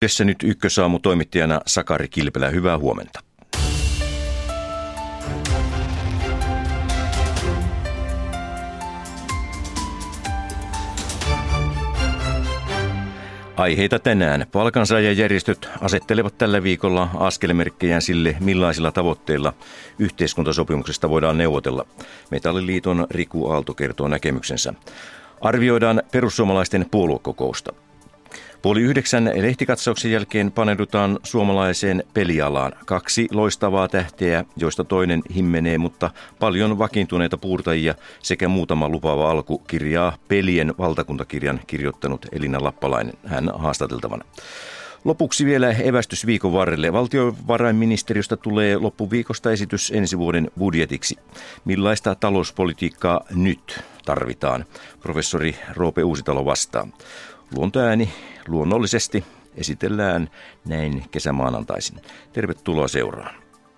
Tässä nyt Ykkösaamu toimittajana Sakari Kilpelä. Hyvää huomenta. Aiheita tänään. Palkansaajajärjestöt asettelevat tällä viikolla askelmerkkejään sille, millaisilla tavoitteilla yhteiskuntasopimuksesta voidaan neuvotella. Metalliliiton Riku Aalto kertoo näkemyksensä. Arvioidaan perussuomalaisten puoluekokousta. 8:30 lehtikatsauksen jälkeen paneudutaan suomalaiseen pelialaan. 2 loistavaa tähteä, joista toinen himmenee, mutta paljon vakiintuneita puurtajia sekä muutama lupaava alku kirjaa Pelien valtakuntakirjan kirjoittanut Elina Lappalainen, hän haastateltavana. Lopuksi vielä evästys viikon varrelle. Valtiovarainministeriöstä tulee loppuviikosta esitys ensi vuoden budjetiksi. Millaista talouspolitiikkaa nyt tarvitaan? Professori Roope Uusitalo vastaa. Luontoääni luonnollisesti esitellään näin kesämaanantaisin. Tervetuloa seuraan.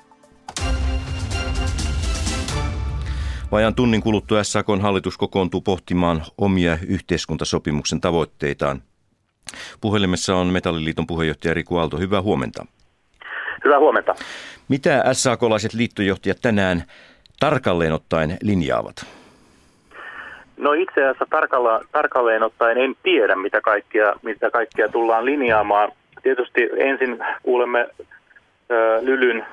Vajaan tunnin kuluttua SAK:n hallitus kokoontuu pohtimaan omia yhteiskuntasopimuksen tavoitteitaan. Puhelimessa on Metalliliiton puheenjohtaja Riku Aalto. Hyvää huomenta. Hyvää huomenta. Mitä SAK-laiset liittojohtajat tänään tarkalleen ottaen linjaavat? No itse asiassa tarkalleen ottaen en tiedä, mitä kaikkia tullaan linjaamaan. Tietysti ensin kuulemme Lylyn,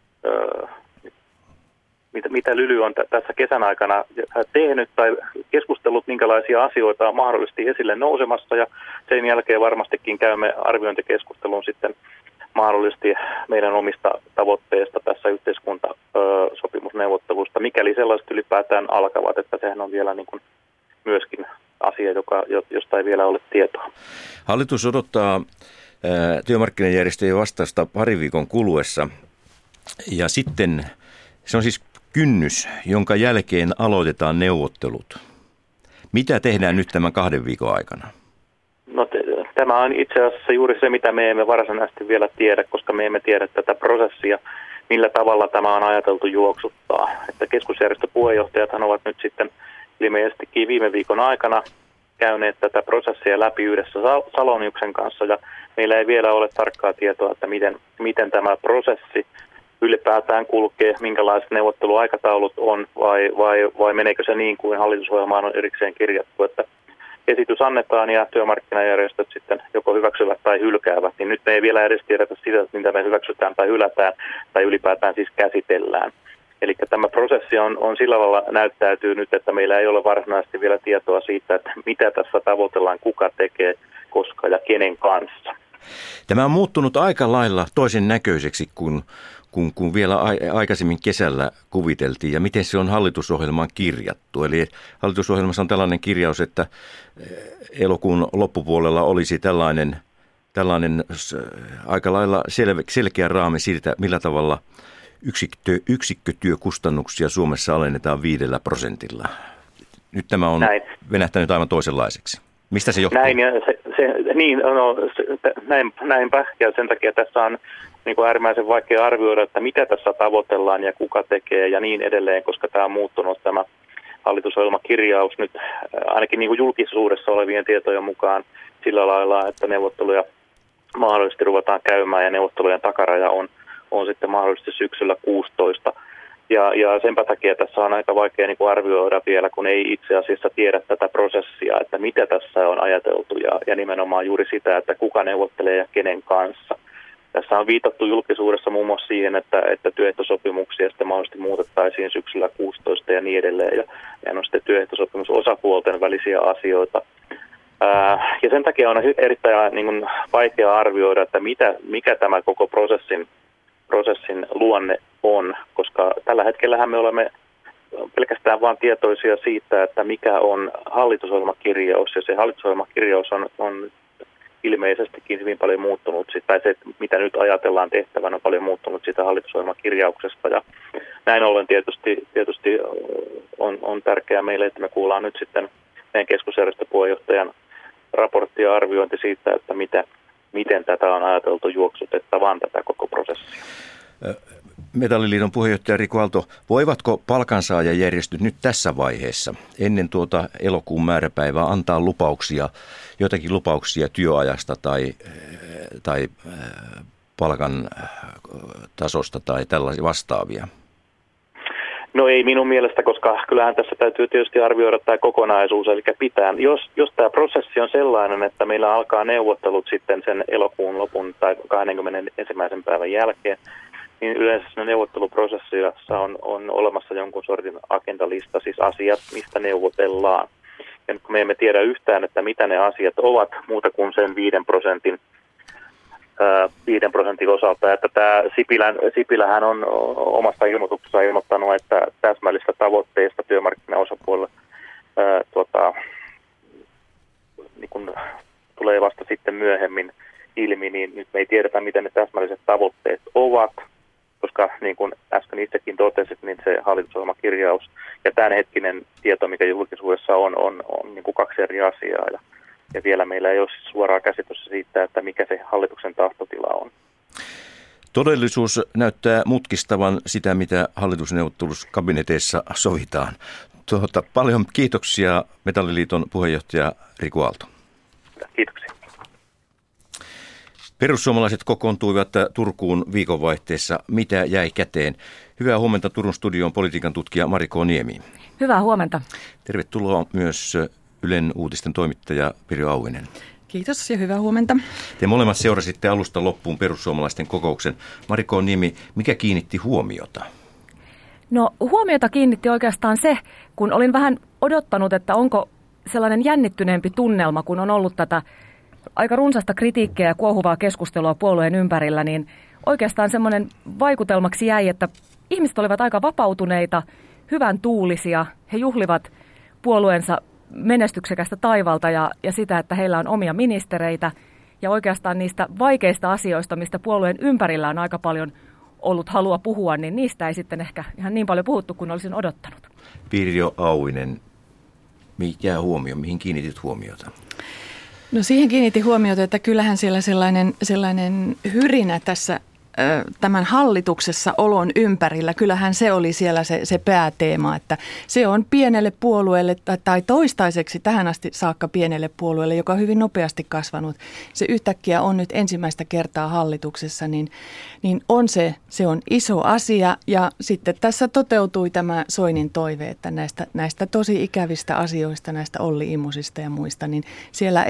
mitä Lyly on tässä kesän aikana tehnyt tai keskustellut, minkälaisia asioita on mahdollisesti esille nousemassa. Ja sen jälkeen varmastikin käymme arviointikeskustelun sitten mahdollisesti meidän omista tavoitteista tässä yhteiskuntasopimusneuvottelusta, mikäli sellaiset ylipäätään alkavat, että sehän on vielä niin kuin myöskin asia, josta ei vielä ole tietoa. Hallitus odottaa työmarkkinajärjestöjen vastausta parin viikon kuluessa ja sitten se on siis kynnys, jonka jälkeen aloitetaan neuvottelut. Mitä tehdään nyt tämän 2 viikon aikana? No tämä on itse asiassa juuri se, mitä me emme varsinaisesti vielä tiedä, koska me emme tiedä tätä prosessia, millä tavalla tämä on ajateltu juoksuttaa. Että keskusjärjestöpuheenjohtajathan ovat nyt sitten ilmeisestikin viime viikon aikana käyneet tätä prosessia läpi yhdessä Saloniuksen kanssa, ja meillä ei vielä ole tarkkaa tietoa, että miten tämä prosessi ylipäätään kulkee, minkälaiset neuvotteluaikataulut on, vai meneekö se niin kuin hallitusohjelmaan on erikseen kirjattu, että esitys annetaan ja työmarkkinajärjestöt sitten joko hyväksyvät tai hylkäävät, niin nyt me ei vielä edes tiedetä sitä, mitä me hyväksytään tai hylätään tai ylipäätään siis käsitellään. Eli tämä prosessi on sillä lailla näyttäytyy nyt, että meillä ei ole varsinaisesti vielä tietoa siitä, että mitä tässä tavoitellaan, kuka tekee, koska ja kenen kanssa. Tämä on muuttunut aika lailla toisen näköiseksi kuin vielä aikaisemmin kesällä kuviteltiin, ja miten se on hallitusohjelmaan kirjattu. Eli hallitusohjelmassa on tällainen kirjaus, että elokuun loppupuolella olisi tällainen aika lailla selkeä raami siitä, millä tavalla yksikkötyökustannuksia Suomessa alennetaan 5%. Nyt tämä on venähtänyt aivan toisenlaiseksi. Mistä se johtuu? Näinpä, ja sen takia tässä on niin kuin äärimmäisen vaikea arvioida, että mitä tässä tavoitellaan ja kuka tekee ja niin edelleen, koska tämä on muuttunut tämä hallitusohjelmakirjaus nyt ainakin niin kuin julkisuudessa olevien tietojen mukaan sillä lailla, että neuvotteluja mahdollisesti ruvetaan käymään ja neuvottelujen takaraja on sitten mahdollisesti syksyllä 16. Ja senpä takia tässä on aika vaikea niin kuin arvioida vielä, kun ei itse asiassa tiedä tätä prosessia, että mitä tässä on ajateltu ja nimenomaan juuri sitä, että kuka neuvottelee ja kenen kanssa. Tässä on viitattu julkisuudessa muun muassa siihen, että työehtosopimuksia sitten mahdollisesti muutettaisiin syksyllä 16 ja niin edelleen. Ja on sitten työehtosopimusosapuolten välisiä asioita. Ja sen takia on erittäin niin kuin vaikea arvioida, että mikä tämä koko prosessin luonne on, koska tällä hetkellähän me olemme pelkästään vain tietoisia siitä, että mikä on hallitusohjelmakirjaus, ja se hallitusohjelmakirjaus on ilmeisestikin hyvin paljon muuttunut, tai se, mitä nyt ajatellaan tehtävän, on paljon muuttunut siitä hallitusohjelmakirjauksesta, ja näin ollen tietysti on tärkeää meille, että me kuullaan nyt sitten meidän keskusjärjestöpuheenjohtajan raportti ja arviointi siitä, että miten tätä on ajateltu juoksutettavan tätä koko prosessia. Metalliliiton puheenjohtaja Riku Aalto, voivatko palkansaajajärjestöt nyt tässä vaiheessa ennen tuota elokuun määräpäivää antaa joitakin lupauksia työajasta tai palkan tasosta tai tällaisia vastaavia? No ei minun mielestä, koska kyllähän tässä täytyy tietysti arvioida tämä kokonaisuus, eli pitää. Jos tämä prosessi on sellainen, että meillä alkaa neuvottelut sitten sen elokuun lopun tai 21. päivän jälkeen, niin yleensä siinä neuvotteluprosessissa on olemassa jonkun sortin agendalista, siis asiat, mistä neuvotellaan. Ja nyt kun me emme tiedä yhtään, että mitä ne asiat ovat muuta kuin sen 5% osalta, että tämä Sipilähän on omasta ilmoituksessaan ilmoittanut, että täsmällistä tavoitteista työmarkkinaosapuolella niin kun tulee vasta sitten myöhemmin ilmi, niin nyt me ei tiedetä, miten ne täsmälliset tavoitteet ovat, koska niin kuin äsken itsekin totesit, niin se hallitusohjelmakirjaus ja tämänhetkinen tieto, mikä julkisuudessa on niin kuin kaksi eri asiaa. Ja vielä meillä ei ole suoraa käsitystä siitä, että mikä se hallituksen tahtotila on. Todellisuus näyttää mutkistavan sitä, mitä hallitusneuvottelussa kabineteissa sovitaan. Paljon kiitoksia Metalliliiton puheenjohtaja Riku Aalto. Kiitoksia. Perussuomalaiset kokoontuivat Turkuun viikonvaihteessa. Mitä jäi käteen? Hyvää huomenta Turun studioon politiikan tutkija Mari K. Niemi. Hyvää huomenta. Tervetuloa myös Ylen uutisten toimittaja Pirjo Auvinen. Kiitos ja hyvää huomenta. Te molemmat seurasitte alusta loppuun perussuomalaisten kokouksen. Mari K. Niemi, mikä kiinnitti huomiota? No huomiota kiinnitti oikeastaan se, kun olin vähän odottanut, että onko sellainen jännittyneempi tunnelma, kun on ollut tätä aika runsasta kritiikkiä ja kuohuvaa keskustelua puolueen ympärillä, niin oikeastaan semmoinen vaikutelmaksi jäi, että ihmiset olivat aika vapautuneita, hyvän tuulisia. He juhlivat puolueensa menestyksekästä taivalta ja sitä, että heillä on omia ministereitä ja oikeastaan niistä vaikeista asioista, mistä puolueen ympärillä on aika paljon ollut halua puhua, niin niistä ei sitten ehkä ihan niin paljon puhuttu kuin olisin odottanut. Pirjo Auvinen, mihin kiinnitit huomiota? No siihen kiinnitin huomiota, että kyllähän siellä sellainen hyrinä tässä tämän hallituksessa olon ympärillä, kyllähän se oli siellä se pääteema, että se on pienelle puolueelle tai toistaiseksi tähän asti saakka pienelle puolueelle, joka on hyvin nopeasti kasvanut. Se yhtäkkiä on nyt ensimmäistä kertaa hallituksessa, niin se on iso asia ja sitten tässä toteutui tämä Soinin toive, että näistä tosi ikävistä asioista, näistä Olli Immosista ja muista, niin siellä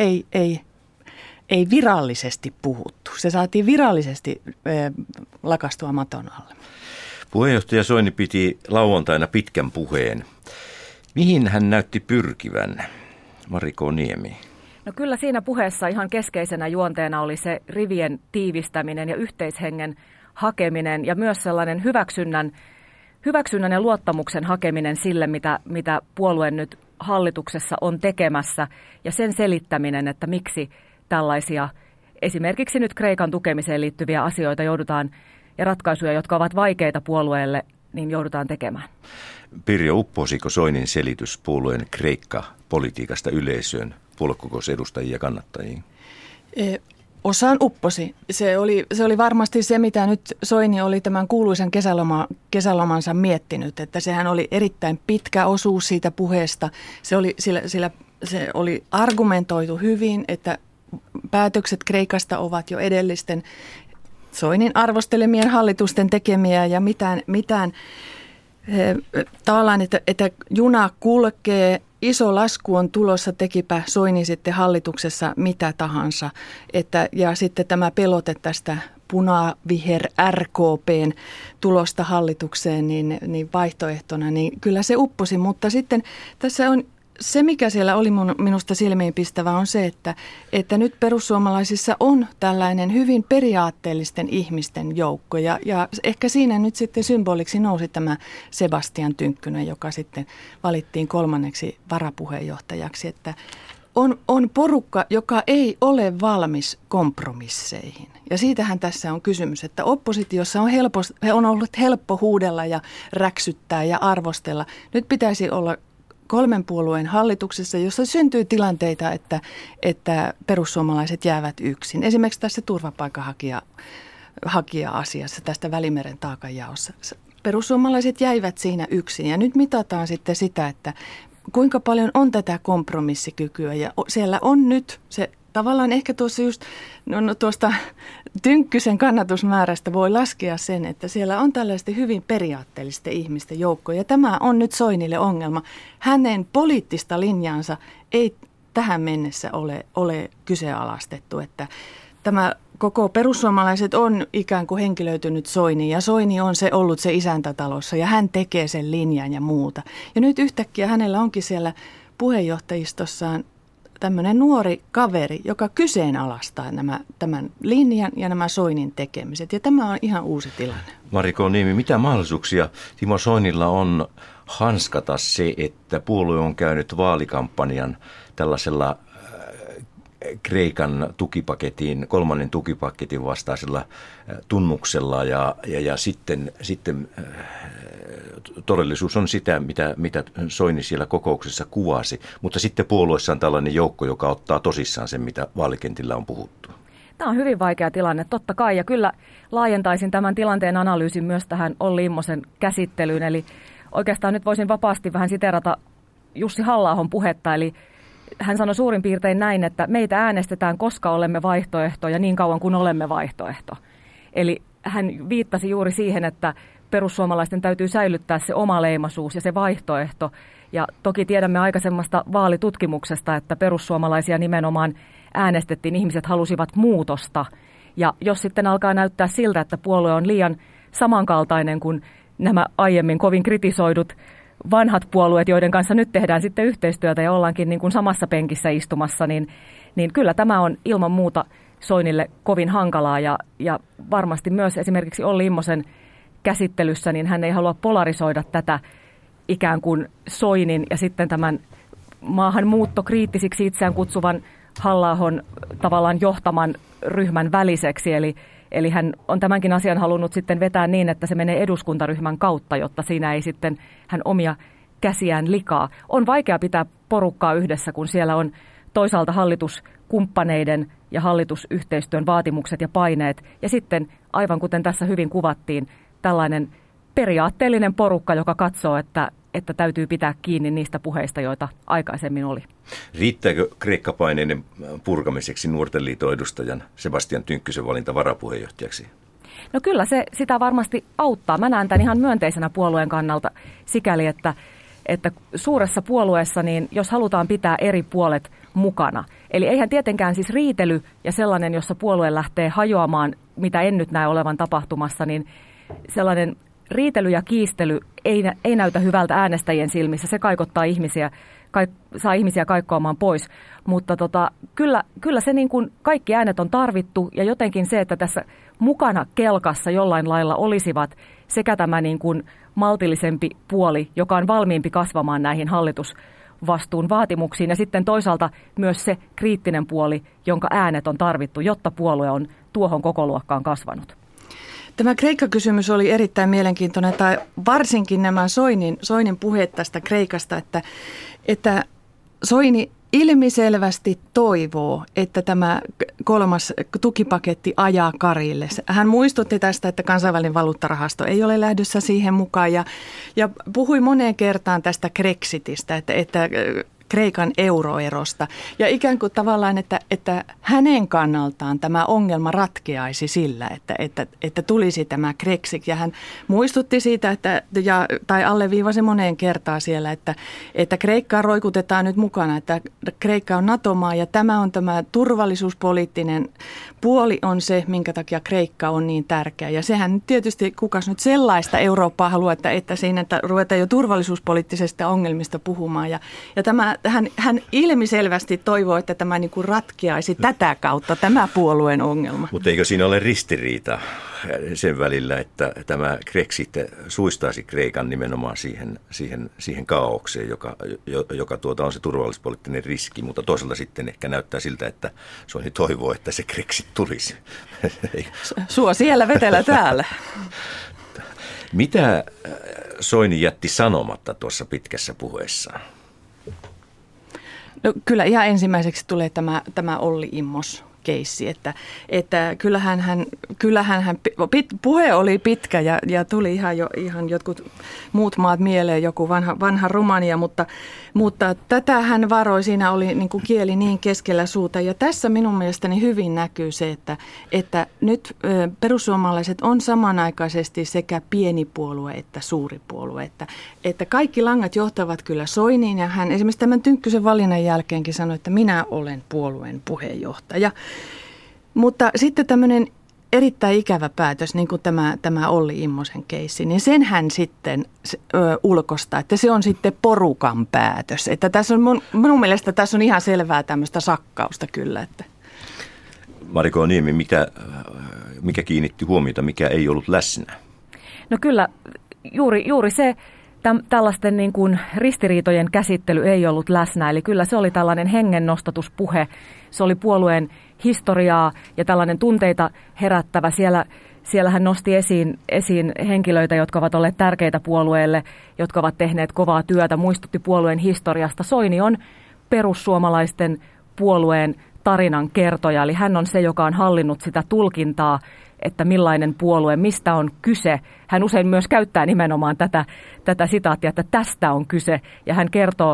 ei virallisesti puhuttu. Se saatiin virallisesti lakastua maton alle. Puheenjohtaja Soini piti lauantaina pitkän puheen. Mihin hän näytti pyrkivän, Mari K. Niemi? No kyllä siinä puheessa ihan keskeisenä juonteena oli se rivien tiivistäminen ja yhteishengen hakeminen ja myös sellainen hyväksynnän ja luottamuksen hakeminen sille, mitä puolue nyt hallituksessa on tekemässä ja sen selittäminen, että miksi tällaisia esimerkiksi nyt Kreikan tukemiseen liittyviä asioita joudutaan ja ratkaisuja, jotka ovat vaikeita puolueelle, niin joudutaan tekemään. Pirjo, upposiko Soinin selitys puolueen Kreikka-politiikasta yleisöön, puoluekokousedustajia ja kannattajiin? Osaan upposi. Se oli varmasti se, mitä nyt Soini oli tämän kuuluisen kesälomansa miettinyt, että sehän oli erittäin pitkä osuus siitä puheesta. Se oli argumentoitu hyvin, että päätökset Kreikasta ovat jo edellisten Soinin arvostelemien hallitusten tekemiä ja mitään tavallaan, että juna kulkee, iso lasku on tulossa, tekipä Soini sitten hallituksessa mitä tahansa. Ja sitten tämä pelote tästä punaviher RKPn tulosta hallitukseen niin vaihtoehtona, niin kyllä se upposi, mutta sitten tässä on se, mikä siellä oli minusta silmiinpistävä, on se, että nyt perussuomalaisissa on tällainen hyvin periaatteellisten ihmisten joukko. Ja ehkä siinä nyt sitten symboliksi nousi tämä Sebastian Tynkkynen, joka sitten valittiin 3. varapuheenjohtajaksi. Että on porukka, joka ei valmis kompromisseihin. Ja siitähän tässä on kysymys, että oppositiossa on ollut helppo huudella ja räksyttää ja arvostella. Nyt pitäisi olla 3 puolueen hallituksessa, jossa syntyy tilanteita, että perussuomalaiset jäävät yksin. Esimerkiksi tässä turvapaikanhakija hakija-asiassa, tästä Välimeren taakanjaossa. Perussuomalaiset jäivät siinä yksin ja nyt mitataan sitten sitä, että kuinka paljon on tätä kompromissikykyä ja siellä on nyt se tavallaan ehkä tuossa just tuosta Tynkkysen kannatusmäärästä voi laskea sen, että siellä on tällaista hyvin periaatteellisten ihmisten joukko ja tämä on nyt Soinille ongelma. Hänen poliittista linjansa ei tähän mennessä ole kyseenalaistettu, että tämä koko perussuomalaiset on ikään kuin henkilöitynyt Soiniin ja Soini on ollut se isäntätalossa ja hän tekee sen linjan ja muuta. Ja nyt yhtäkkiä hänellä onkin siellä puheenjohtajistossaan tämmöinen nuori kaveri, joka kyseenalaistaa tämän linjan ja nämä Soinin tekemiset. Ja tämä on ihan uusi tilanne. Mariko Niemi, mitä mahdollisuuksia Timo Soinilla on hanskata se, että puolue on käynyt vaalikampanjan tällaisella Kreikan tukipaketin, kolmannen tukipaketin vastaisella tunnuksella ja sitten todellisuus on sitä, mitä Soini siellä kokouksessa kuvasi, mutta sitten puolueessa on tällainen joukko, joka ottaa tosissaan sen, mitä vaalikentillä on puhuttu. Tämä on hyvin vaikea tilanne, totta kai, ja kyllä laajentaisin tämän tilanteen analyysin myös tähän Olli Immosen käsittelyyn, eli oikeastaan nyt voisin vapaasti vähän siteerata Jussi Halla-ahon puhetta, eli hän sanoi suurin piirtein näin, että meitä äänestetään, koska olemme vaihtoehto ja niin kauan kuin olemme vaihtoehto. Eli hän viittasi juuri siihen, että perussuomalaisten täytyy säilyttää se oma leimaisuus ja se vaihtoehto. Ja toki tiedämme aikaisemmasta vaalitutkimuksesta, että perussuomalaisia nimenomaan äänestettiin, ihmiset halusivat muutosta. Ja jos sitten alkaa näyttää siltä, että puolue on liian samankaltainen kuin nämä aiemmin kovin kritisoidut vanhat puolueet, joiden kanssa nyt tehdään sitten yhteistyötä ja ollaankin niin kuin samassa penkissä istumassa, niin kyllä tämä on ilman muuta Soinille kovin hankalaa ja varmasti myös esimerkiksi Olli Immosen käsittelyssä, niin hän ei halua polarisoida tätä ikään kuin Soinin ja sitten tämän maahanmuuttokriittisiksi itseään kutsuvan Halla-ahon tavallaan johtaman ryhmän väliseksi, Eli hän on tämänkin asian halunnut sitten vetää niin, että se menee eduskuntaryhmän kautta, jotta siinä ei sitten hän omia käsiään likaa. On vaikea pitää porukkaa yhdessä, kun siellä on toisaalta hallituskumppaneiden ja hallitusyhteistyön vaatimukset ja paineet. Ja sitten, aivan kuten tässä hyvin kuvattiin, tällainen periaatteellinen porukka, joka katsoo, että täytyy pitää kiinni niistä puheista, joita aikaisemmin oli. Riittääkö Kreikka-paineiden purkamiseksi Nuorten liiton edustajan Sebastian Tynkkysen valinta varapuheenjohtajaksi? No kyllä se sitä varmasti auttaa. Mä näen tämän ihan myönteisenä puolueen kannalta sikäli, että suuressa puolueessa, niin jos halutaan pitää eri puolet mukana. Eli eihän tietenkään siis riitely ja sellainen, jossa puolue lähtee hajoamaan, mitä en nyt näe olevan tapahtumassa, niin sellainen riitely ja kiistely ei näytä hyvältä äänestäjien silmissä. Se kaikottaa ihmisiä, saa ihmisiä kaikkoamaan pois. Mutta kyllä se niin kuin kaikki äänet on tarvittu ja jotenkin se, että tässä mukana kelkassa jollain lailla olisivat sekä tämä niin kuin maltillisempi puoli, joka on valmiimpi kasvamaan näihin hallitusvastuun vaatimuksiin ja sitten toisaalta myös se kriittinen puoli, jonka äänet on tarvittu, jotta puolue on tuohon kokoluokkaan kasvanut. Tämä Kreikka-kysymys oli erittäin mielenkiintoinen, tai varsinkin nämä Soinin puheet tästä Kreikasta, että Soini ilmiselvästi toivoo, että tämä kolmas tukipaketti ajaa karille. Hän muistutti tästä, että kansainvälinen valuuttarahasto ei ole lähdössä siihen mukaan ja puhui moneen kertaan tästä Grexitistä, että Kreikan euroerosta. Ja ikään kuin tavallaan, että hänen kannaltaan tämä ongelma ratkeaisi sillä, että tulisi tämä Grexit. Ja hän muistutti siitä, tai alleviivasi moneen kertaan siellä, että Kreikkaa roikutetaan nyt mukana, että Kreikka on NATO-maa ja tämä turvallisuuspoliittinen puoli on se, minkä takia Kreikka on niin tärkeä. Ja sehän tietysti kukas nyt sellaista Eurooppaa haluaa, että siinä ruvetaan jo turvallisuuspoliittisesta ongelmista puhumaan. Ja hän ilmiselvästi toivoo, että tämä niin kuin ratkeaisi tätä kautta, tämä puolueen ongelma. Mutta eikö siinä ole ristiriita sen välillä, että tämä Grexit suistaisi Kreikan nimenomaan siihen kaaukseen, joka on se turvallisuuspoliittinen riski, mutta toisaalta sitten ehkä näyttää siltä, että Soini toivoo, että se Grexit tulisi. Suo siellä, vetelä täällä. Mitä Soini jätti sanomatta tuossa pitkässä puheessaan? No, kyllä ihan ensimmäiseksi tulee tämä Olli Immos keissi, että kyllähän puhe oli pitkä ja tuli ihan jotkut muut maat mieleen, joku vanha Romania, mutta tätä hän varoi, siinä oli niin kuin kieli niin keskellä suuta ja tässä minun mielestäni hyvin näkyy se, että nyt perussuomalaiset on samanaikaisesti sekä pieni puolue että suuri puolue, että kaikki langat johtavat kyllä Soiniin ja hän esimerkiksi tämän Tynkkysen valinnan jälkeenkin sanoi, että minä olen puolueen puheenjohtaja. Mutta sitten tämmöinen erittäin ikävä päätös, niin kuin tämä Olli Immosen keissi, niin sen hän sitten ulkoistaa, että se on sitten porukan päätös. Että tässä on minun mielestä tässä on ihan selvää tämmöistä sakkausta kyllä. Että. Mariko Niemi, mikä kiinnitti huomiota, mikä ei ollut läsnä? No kyllä, juuri se tällaisten niin kuin ristiriitojen käsittely ei ollut läsnä. Eli kyllä se oli tällainen hengennostatuspuhe. Se oli puolueen historiaa ja tällainen tunteita herättävä. Siellä hän nosti esiin henkilöitä, jotka ovat olleet tärkeitä puolueelle, jotka ovat tehneet kovaa työtä, muistutti puolueen historiasta. Soini on perussuomalaisten puolueen tarinan kertoja, eli hän on se, joka on hallinnut sitä tulkintaa, että millainen puolue, mistä on kyse. Hän usein myös käyttää nimenomaan tätä sitaattia, että tästä on kyse, ja hän kertoo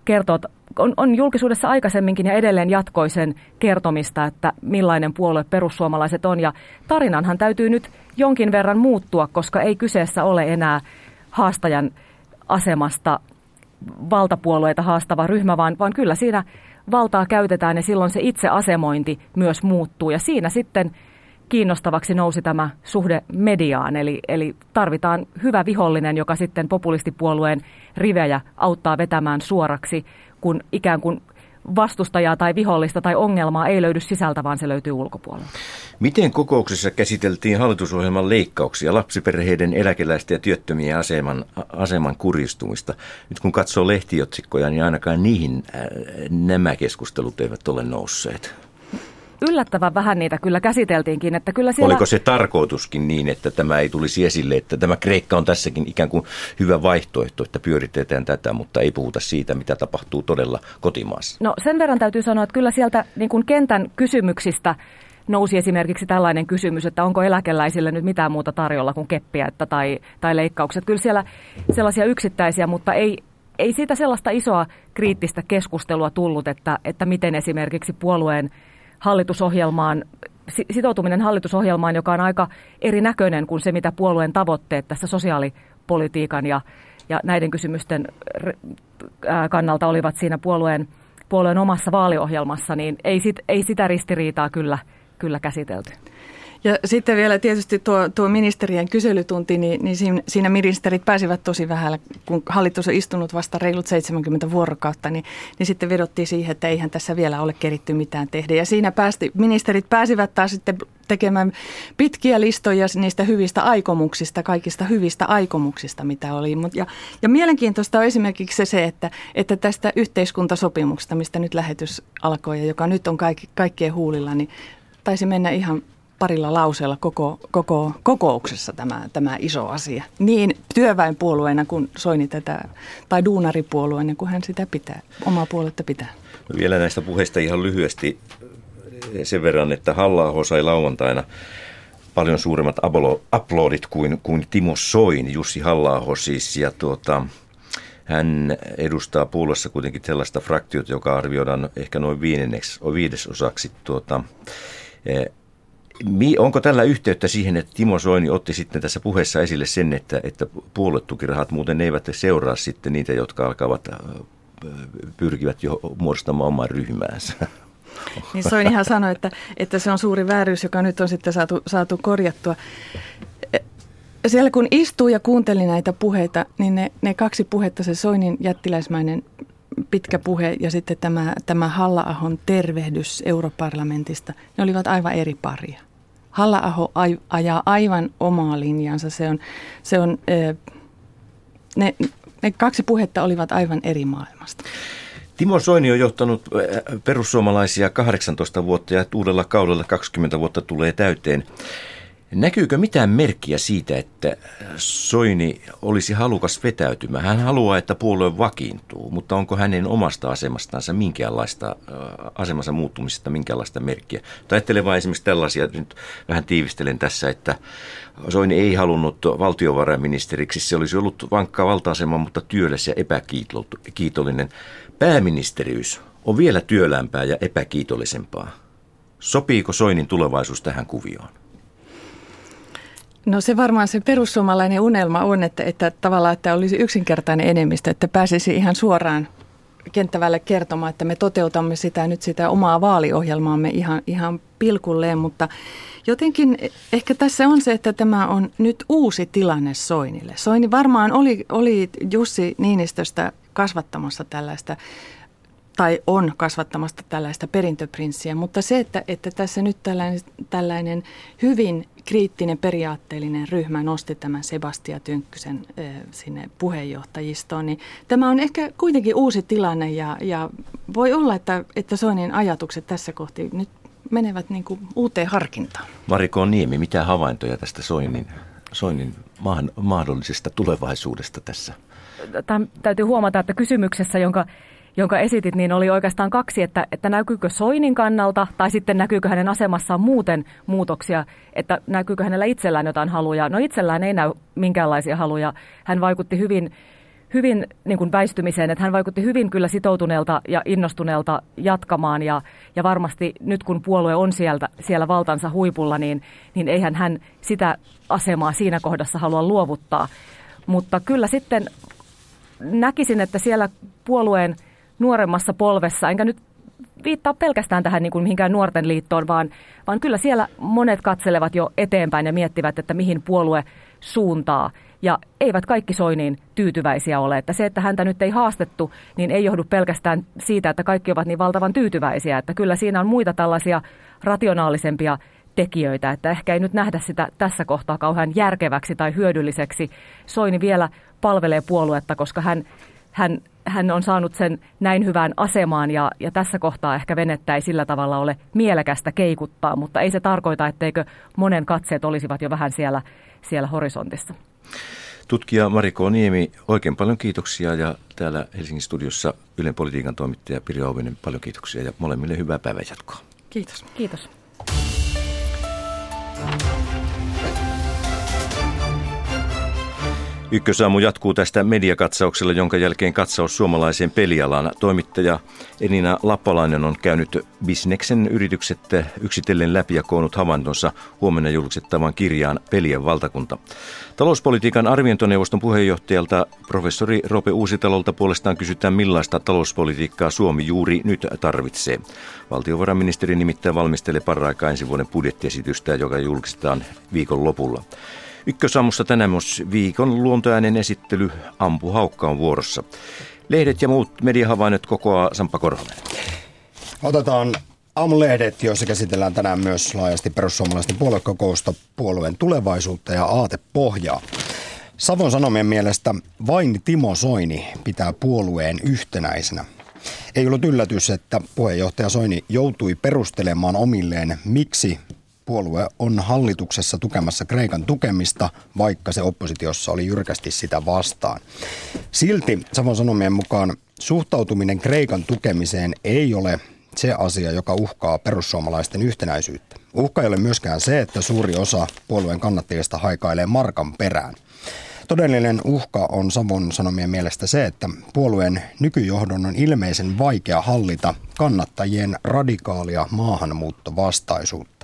on julkisuudessa aikaisemminkin ja edelleen jatkoi sen kertomista, että millainen puolue perussuomalaiset on. Ja tarinanhan täytyy nyt jonkin verran muuttua, koska ei kyseessä ole enää haastajan asemasta valtapuolueita haastava ryhmä, vaan kyllä siinä valtaa käytetään ja silloin se itse asemointi myös muuttuu. Ja siinä sitten kiinnostavaksi nousi tämä suhde mediaan, eli tarvitaan hyvä vihollinen, joka sitten populistipuolueen rivejä auttaa vetämään suoraksi, kun ikään kuin vastustajaa tai vihollista tai ongelmaa ei löydy sisältä, vaan se löytyy ulkopuolelta. Miten kokouksessa käsiteltiin hallitusohjelman leikkauksia, lapsiperheiden, eläkeläisten ja työttömien aseman kurjistumista? Nyt kun katsoo lehtiotsikkoja, niin ainakaan niihin nämä keskustelut eivät ole nousseet. Yllättävän vähän niitä kyllä käsiteltiinkin. Että kyllä siellä. Oliko se tarkoituskin niin, että tämä ei tulisi esille, että tämä Kreikka on tässäkin ikään kuin hyvä vaihtoehto, että pyöritetään tätä, mutta ei puhuta siitä, mitä tapahtuu todella kotimaassa? No sen verran täytyy sanoa, että kyllä sieltä niin kuin kentän kysymyksistä nousi esimerkiksi tällainen kysymys, että onko eläkeläisille nyt mitään muuta tarjolla kuin keppiä tai leikkaukset. Kyllä siellä sellaisia yksittäisiä, mutta ei siitä sellaista isoa kriittistä keskustelua tullut, että miten esimerkiksi puolueen sitoutuminen hallitusohjelmaan, joka on aika erinäköinen kuin se, mitä puolueen tavoitteet tässä sosiaalipolitiikan ja näiden kysymysten kannalta olivat siinä puolueen omassa vaaliohjelmassa, niin ei sitä ristiriitaa kyllä käsitelty. Ja sitten vielä tietysti tuo ministerien kyselytunti, niin siinä ministerit pääsivät tosi vähällä, kun hallitus on istunut vasta reilut 70 vuorokautta, niin sitten vedottiin siihen, että eihän tässä vielä ole keritty mitään tehdä. Ja siinä ministerit pääsivät taas sitten tekemään pitkiä listoja niistä hyvistä aikomuksista, kaikista hyvistä aikomuksista, mitä oli. Ja mielenkiintoista on esimerkiksi se, että tästä yhteiskuntasopimuksesta, mistä nyt lähetys alkoi ja joka nyt on kaikkien huulilla, niin taisi mennä ihan parilla lauseella koko kokouksessa tämä iso asia. Niin työväenpuolueena kuin Soini tai duunaripuolueena, kun hän sitä pitää, omaa puoluetta pitää. Vielä näistä puheista ihan lyhyesti sen verran, että Halla-aho sai lauantaina paljon suuremmat aplodit kuin Timo Soini, Jussi Halla-aho siis. Ja hän edustaa puolueessa kuitenkin sellaista fraktiota, joka arvioidaan ehkä noin viidesosaksi onko tällä yhteyttä siihen, että Timo Soini otti sitten tässä puheessa esille sen, että puoluetukirahat muuten eivät seuraa sitten niitä, jotka pyrkivät jo muodostamaan omaa ryhmäänsä? Niin Soinihan sanoi, että se on suuri vääryys, joka nyt on sitten saatu korjattua. Siellä kun istuu ja kuunteli näitä puheita, niin ne kaksi puhetta, se Soinin jättiläismäinen pitkä puhe ja sitten tämä Halla-ahon tervehdys europarlamentista, ne olivat aivan eri paria. Halla-aho ajaa aivan omaa linjansa. Ne kaksi puhetta olivat aivan eri maailmasta. Timo Soini on johtanut perussuomalaisia 18 vuotta ja uudella kaudella 20 vuotta tulee täyteen. Näkyykö mitään merkkiä siitä, että Soini olisi halukas vetäytymään? Hän haluaa, että puolue vakiintuu, mutta onko hänen omasta asemastansa minkäänlaista, asemansa muuttumisesta minkäänlaista merkkiä? Ajattelen vain esimerkiksi tällaisia, nyt vähän tiivistelen tässä, että Soini ei halunnut valtiovarainministeriksi. Se olisi ollut vankka valta-asema, mutta työläs ja epäkiitollinen. Pääministeriys on vielä työlämpää ja epäkiitollisempaa. Sopiiko Soinin tulevaisuus tähän kuvioon? No se varmaan se perussuomalainen unelma on, että tavallaan että olisi yksinkertainen enemmistö, että pääsisi ihan suoraan kenttävälle kertomaan, että me toteutamme sitä omaa vaaliohjelmaamme ihan pilkulleen, mutta jotenkin ehkä tässä on se, että tämä on nyt uusi tilanne Soinille. Soini varmaan oli Jussi Niinistöstä kasvattamassa tällaista, tai on kasvattamasta tällaista perintöprinssiä, mutta se, että tässä nyt tällainen hyvin kriittinen periaatteellinen ryhmä nosti tämän Sebastian Tynkkysen sinne puheenjohtajistoon, niin tämä on ehkä kuitenkin uusi tilanne ja voi olla, että Soinin ajatukset tässä kohti nyt menevät niin kuin uuteen harkintaan. Mari K. Niemi, mitä havaintoja tästä Soinin mahdollisesta tulevaisuudesta tässä? Täytyy huomata, että kysymyksessä, jonka esitit, niin oli oikeastaan kaksi, että näkyykö Soinin kannalta tai sitten näkyykö hänen asemassaan muuten muutoksia, että näkyykö hänellä itsellään jotain haluja. No itsellään ei näy minkäänlaisia haluja. Hän vaikutti hyvin niin kuin väistymiseen, että hän vaikutti hyvin kyllä sitoutuneelta ja innostuneelta jatkamaan ja varmasti nyt kun puolue on siellä valtansa huipulla, niin eihän hän sitä asemaa siinä kohdassa halua luovuttaa. Mutta kyllä sitten näkisin, että siellä puolueen nuoremmassa polvessa, enkä nyt viittaa pelkästään tähän niin kuin mihinkään nuorten liittoon, vaan kyllä siellä monet katselevat jo eteenpäin ja miettivät, että mihin puolue suuntaa. Ja eivät kaikki Soiniin tyytyväisiä ole. Että se, että häntä nyt ei haastettu, niin ei johdu pelkästään siitä, että kaikki ovat niin valtavan tyytyväisiä. Että kyllä siinä on muita tällaisia rationaalisempia tekijöitä, että ehkä ei nyt nähdä sitä tässä kohtaa kauhean järkeväksi tai hyödylliseksi. Soini vielä palvelee puoluetta, koska hän on saanut sen näin hyvään asemaan ja tässä kohtaa ehkä venettä ei sillä tavalla ole mielekästä keikuttaa, mutta ei se tarkoita, etteikö monen katseet olisivat jo vähän siellä horisontissa. Tutkija Mari K. Niemi, oikein paljon kiitoksia ja täällä Helsingin studiossa Ylen politiikan toimittaja Pirjo Auvinen, paljon kiitoksia ja molemmille hyvää päivänjatkoa. Kiitos. Kiitos. Ykkösaamu jatkuu tästä mediakatsauksella, jonka jälkeen katsaus suomalaiseen pelialaan. Toimittaja Elina Lappalainen on käynyt bisneksen yritykset yksitellen läpi ja koonnut havaintonsa huomenna julkistettavaan kirjaan Pelien valtakunta. Talouspolitiikan arviointineuvoston puheenjohtajalta professori Roope Uusitalolta puolestaan kysytään, millaista talouspolitiikkaa Suomi juuri nyt tarvitsee. Valtiovarainministeri nimittäin valmistelee paraikaa ensi vuoden budjettiesitystä, joka julkistetaan viikon lopulla. Ykkösaamussa tänään myös viikon luontoäänen esittely Ampu Haukka on vuorossa. Lehdet ja muut mediahavainnot kokoaa Samppa Korhonen. Otetaan aamulehdet, joissa käsitellään tänään myös laajasti perussuomalaisten puoluekokousta, puolueen tulevaisuutta ja aatepohjaa. Savon Sanomien mielestä vain Timo Soini pitää puolueen yhtenäisenä. Ei ollut yllätys, että puheenjohtaja Soini joutui perustelemaan omilleen, miksi puolue on hallituksessa tukemassa Kreikan tukemista, vaikka se oppositiossa oli jyrkästi sitä vastaan. Silti Savon Sanomien mukaan suhtautuminen Kreikan tukemiseen ei ole se asia, joka uhkaa perussuomalaisten yhtenäisyyttä. Uhka ei ole myöskään se, että suuri osa puolueen kannattajista haikailee markan perään. Todellinen uhka on Savon Sanomien mielestä se, että puolueen nykyjohdon on ilmeisen vaikea hallita kannattajien radikaalia maahanmuuttovastaisuutta.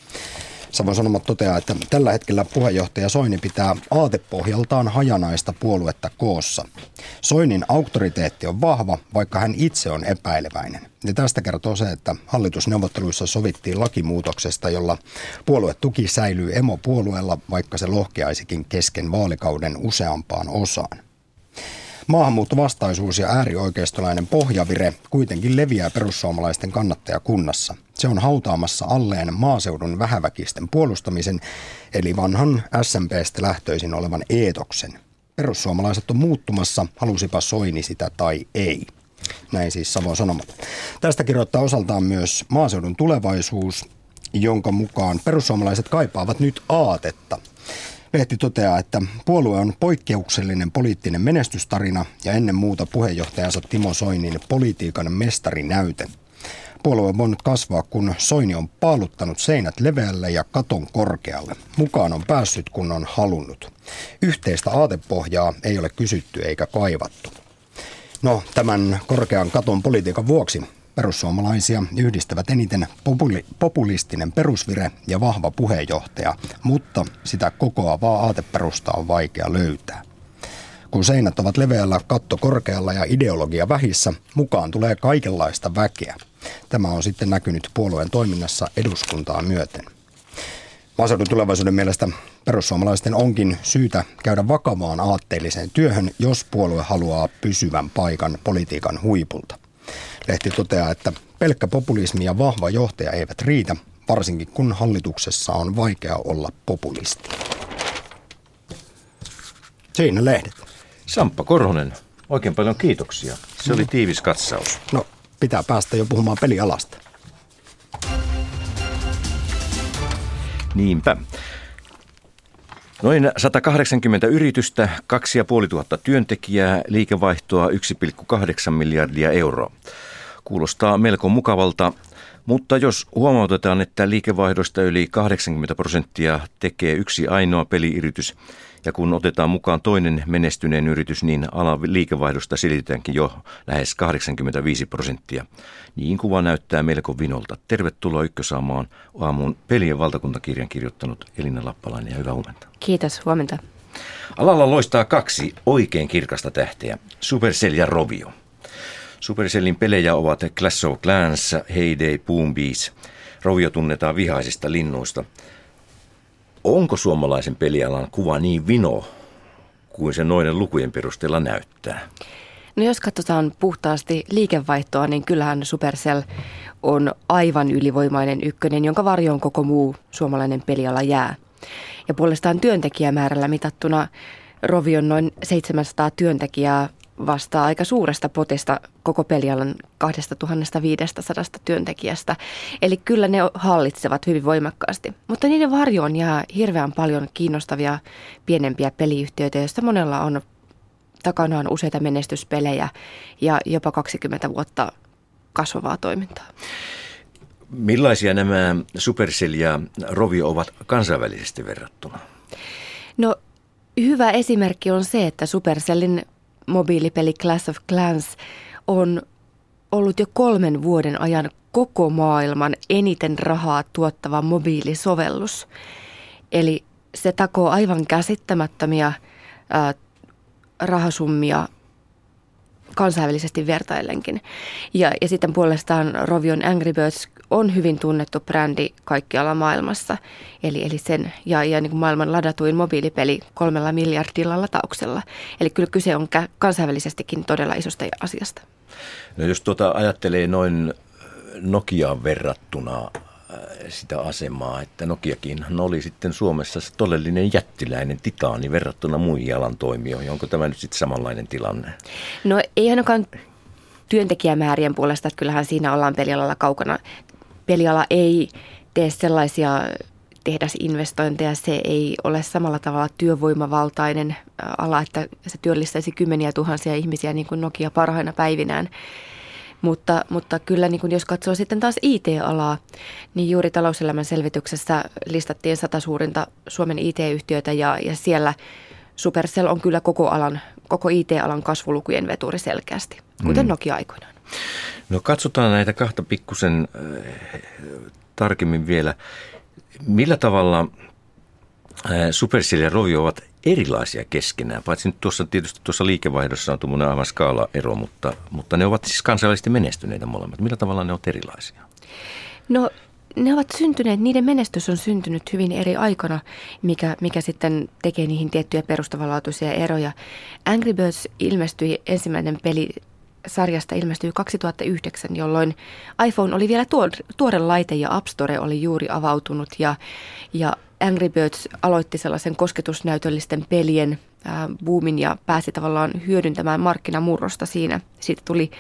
Savon Sanomat toteaa, että tällä hetkellä puheenjohtaja Soini pitää aatepohjaltaan hajanaista puoluetta koossa. Soinin auktoriteetti on vahva, vaikka hän itse on epäileväinen. Ja tästä kertoo se, että hallitusneuvotteluissa sovittiin lakimuutoksesta, jolla puoluetuki säilyy emopuolueella, vaikka se lohkeaisikin kesken vaalikauden useampaan osaan. Maahanmuuttovastaisuus ja äärioikeistolainen pohjavire kuitenkin leviää perussuomalaisten kannattajakunnassa. Se on hautaamassa alleen maaseudun vähäväkisten puolustamisen, eli vanhan SMP:stä lähtöisin olevan eetoksen. Perussuomalaiset on muuttumassa, halusipa Soini sitä tai ei. Näin siis Savon Sanomat. Tästä kirjoittaa osaltaan myös Maaseudun Tulevaisuus. jonka mukaan perussuomalaiset kaipaavat nyt aatetta. Lehti toteaa, että puolue on poikkeuksellinen poliittinen menestystarina ja ennen muuta puheenjohtajansa Timo Soinin politiikan mestarinäyte. Puolue on voinut kasvaa, kun Soini on paaluttanut seinät leveälle ja katon korkealle. Mukaan on päässyt, kun on halunnut. Yhteistä aatepohjaa ei ole kysytty eikä kaivattu. No, tämän korkean katon politiikan vuoksi perussuomalaisia yhdistävät eniten populistinen perusvire ja vahva puheenjohtaja, mutta sitä kokoavaa aateperustaa on vaikea löytää. Kun seinät ovat leveällä, katto korkealla ja ideologia vähissä, mukaan tulee kaikenlaista väkeä. Tämä on sitten näkynyt puolueen toiminnassa eduskuntaa myöten. Maaseudun Tulevaisuuden mielestä perussuomalaisten onkin syytä käydä vakavaan aatteelliseen työhön, jos puolue haluaa pysyvän paikan politiikan huipulta. Lehti toteaa, että pelkkä populismi ja vahva johtaja eivät riitä, varsinkin kun hallituksessa on vaikea olla populisti. Siinä lehdet. Samppa Korhonen, oikein paljon kiitoksia. Se oli tiivis katsaus. No, pitää päästä jo puhumaan pelialasta. Niinpä. Noin 180 yritystä, 2500 työntekijää, liikevaihtoa 1,8 miljardia euroa. Kuulostaa melko mukavalta, mutta jos huomautetaan, että liikevaihdosta yli 80% tekee yksi ainoa peliyritys, ja kun otetaan mukaan toinen menestyneen yritys, niin alan liikevaihdosta selitetäänkin jo lähes 85%. Niin kuva näyttää melko vinolta. Tervetuloa Ykkösaamaan aamuun Pelien valtakuntakirjan kirjoittanut Elina Lappalainen ja hyvää huomenta. Kiitos, huomenta. Alalla loistaa kaksi oikein kirkasta tähteä, Supercell ja Rovio. Supercellin pelejä ovat Clash of Clans, Heyday, Boom Bees. Rovio tunnetaan vihaisista linnuista. Onko suomalaisen pelialan kuva niin vino kuin se noiden lukujen perusteella näyttää? No jos katsotaan puhtaasti liikevaihtoa, niin kyllähän Supercell on aivan ylivoimainen ykkönen, jonka varjoon koko muu suomalainen peliala jää. Ja puolestaan työntekijämäärällä mitattuna Rovion noin 700 työntekijää vastaa aika suuresta potista koko pelialan 2500 työntekijästä. Eli kyllä ne hallitsevat hyvin voimakkaasti. Mutta niiden varjoon jää hirveän paljon kiinnostavia pienempiä peliyhtiöitä, joista monella on takanaan useita menestyspelejä ja jopa 20 vuotta kasvavaa toimintaa. Millaisia nämä Supercell ja Rovio ovat kansainvälisesti verrattuna? No hyvä esimerkki on se, että Supercellin mobiilipeli Clash of Clans on ollut jo 3 vuoden ajan koko maailman eniten rahaa tuottava mobiilisovellus. Eli se takoo aivan käsittämättömiä rahasummia kansainvälisesti vertaillenkin. Ja sitten puolestaan Rovion Angry Birds on hyvin tunnettu brändi kaikkialla maailmassa. Eli sen ja niin kuin maailman ladatuin mobiilipeli 3 miljardilla latauksella. Eli kyllä kyse on kansainvälisestikin todella isosta asiasta. No jos ajattelee noin Nokiaan verrattuna sitä asemaa, että Nokiakin oli sitten Suomessa se todellinen jättiläinen titaani verrattuna muihin alan toimijoihin. Onko tämä nyt sitten samanlainen tilanne? No ei ainakaan työntekijämäärien puolesta, että kyllähän siinä ollaan pelialalla kaukana. Peliala ei tee sellaisia tehdasinvestointeja, se ei ole samalla tavalla työvoimavaltainen ala, että se työllistäisi kymmeniä tuhansia ihmisiä niin kuin Nokia parhaina päivinään. Mutta kyllä niin kun jos katsoo sitten taas IT-alaa, niin juuri Talouselämän selvityksessä listattiin 100 suurinta Suomen IT-yhtiötä ja siellä Supercell on kyllä koko IT-alan kasvulukujen veturi selkeästi, kuten Nokia aikoinaan. No katsotaan näitä kahta pikkusen tarkemmin vielä. Millä tavalla Supercell ja Rovio ovat erilaisia keskenään? Paitsi nyt tietysti tuossa liikevaihdossa on tuommoinen aivan skaalaero, mutta ne ovat siis kansainvälisesti menestyneitä molemmat. Millä tavalla ne ovat erilaisia? No ne ovat syntyneet, niiden menestys on syntynyt hyvin eri aikana, mikä sitten tekee niihin tiettyjä perustavanlaatuisia eroja. Angry Birds ilmestyi, ensimmäinen peli sarjasta ilmestyi 2009, jolloin iPhone oli vielä tuore laite ja App Store oli juuri avautunut ja Angry Birds aloitti sellaisen kosketusnäytöllisten pelien boomin ja pääsi tavallaan hyödyntämään markkinamurrosta siinä. Siitä tuli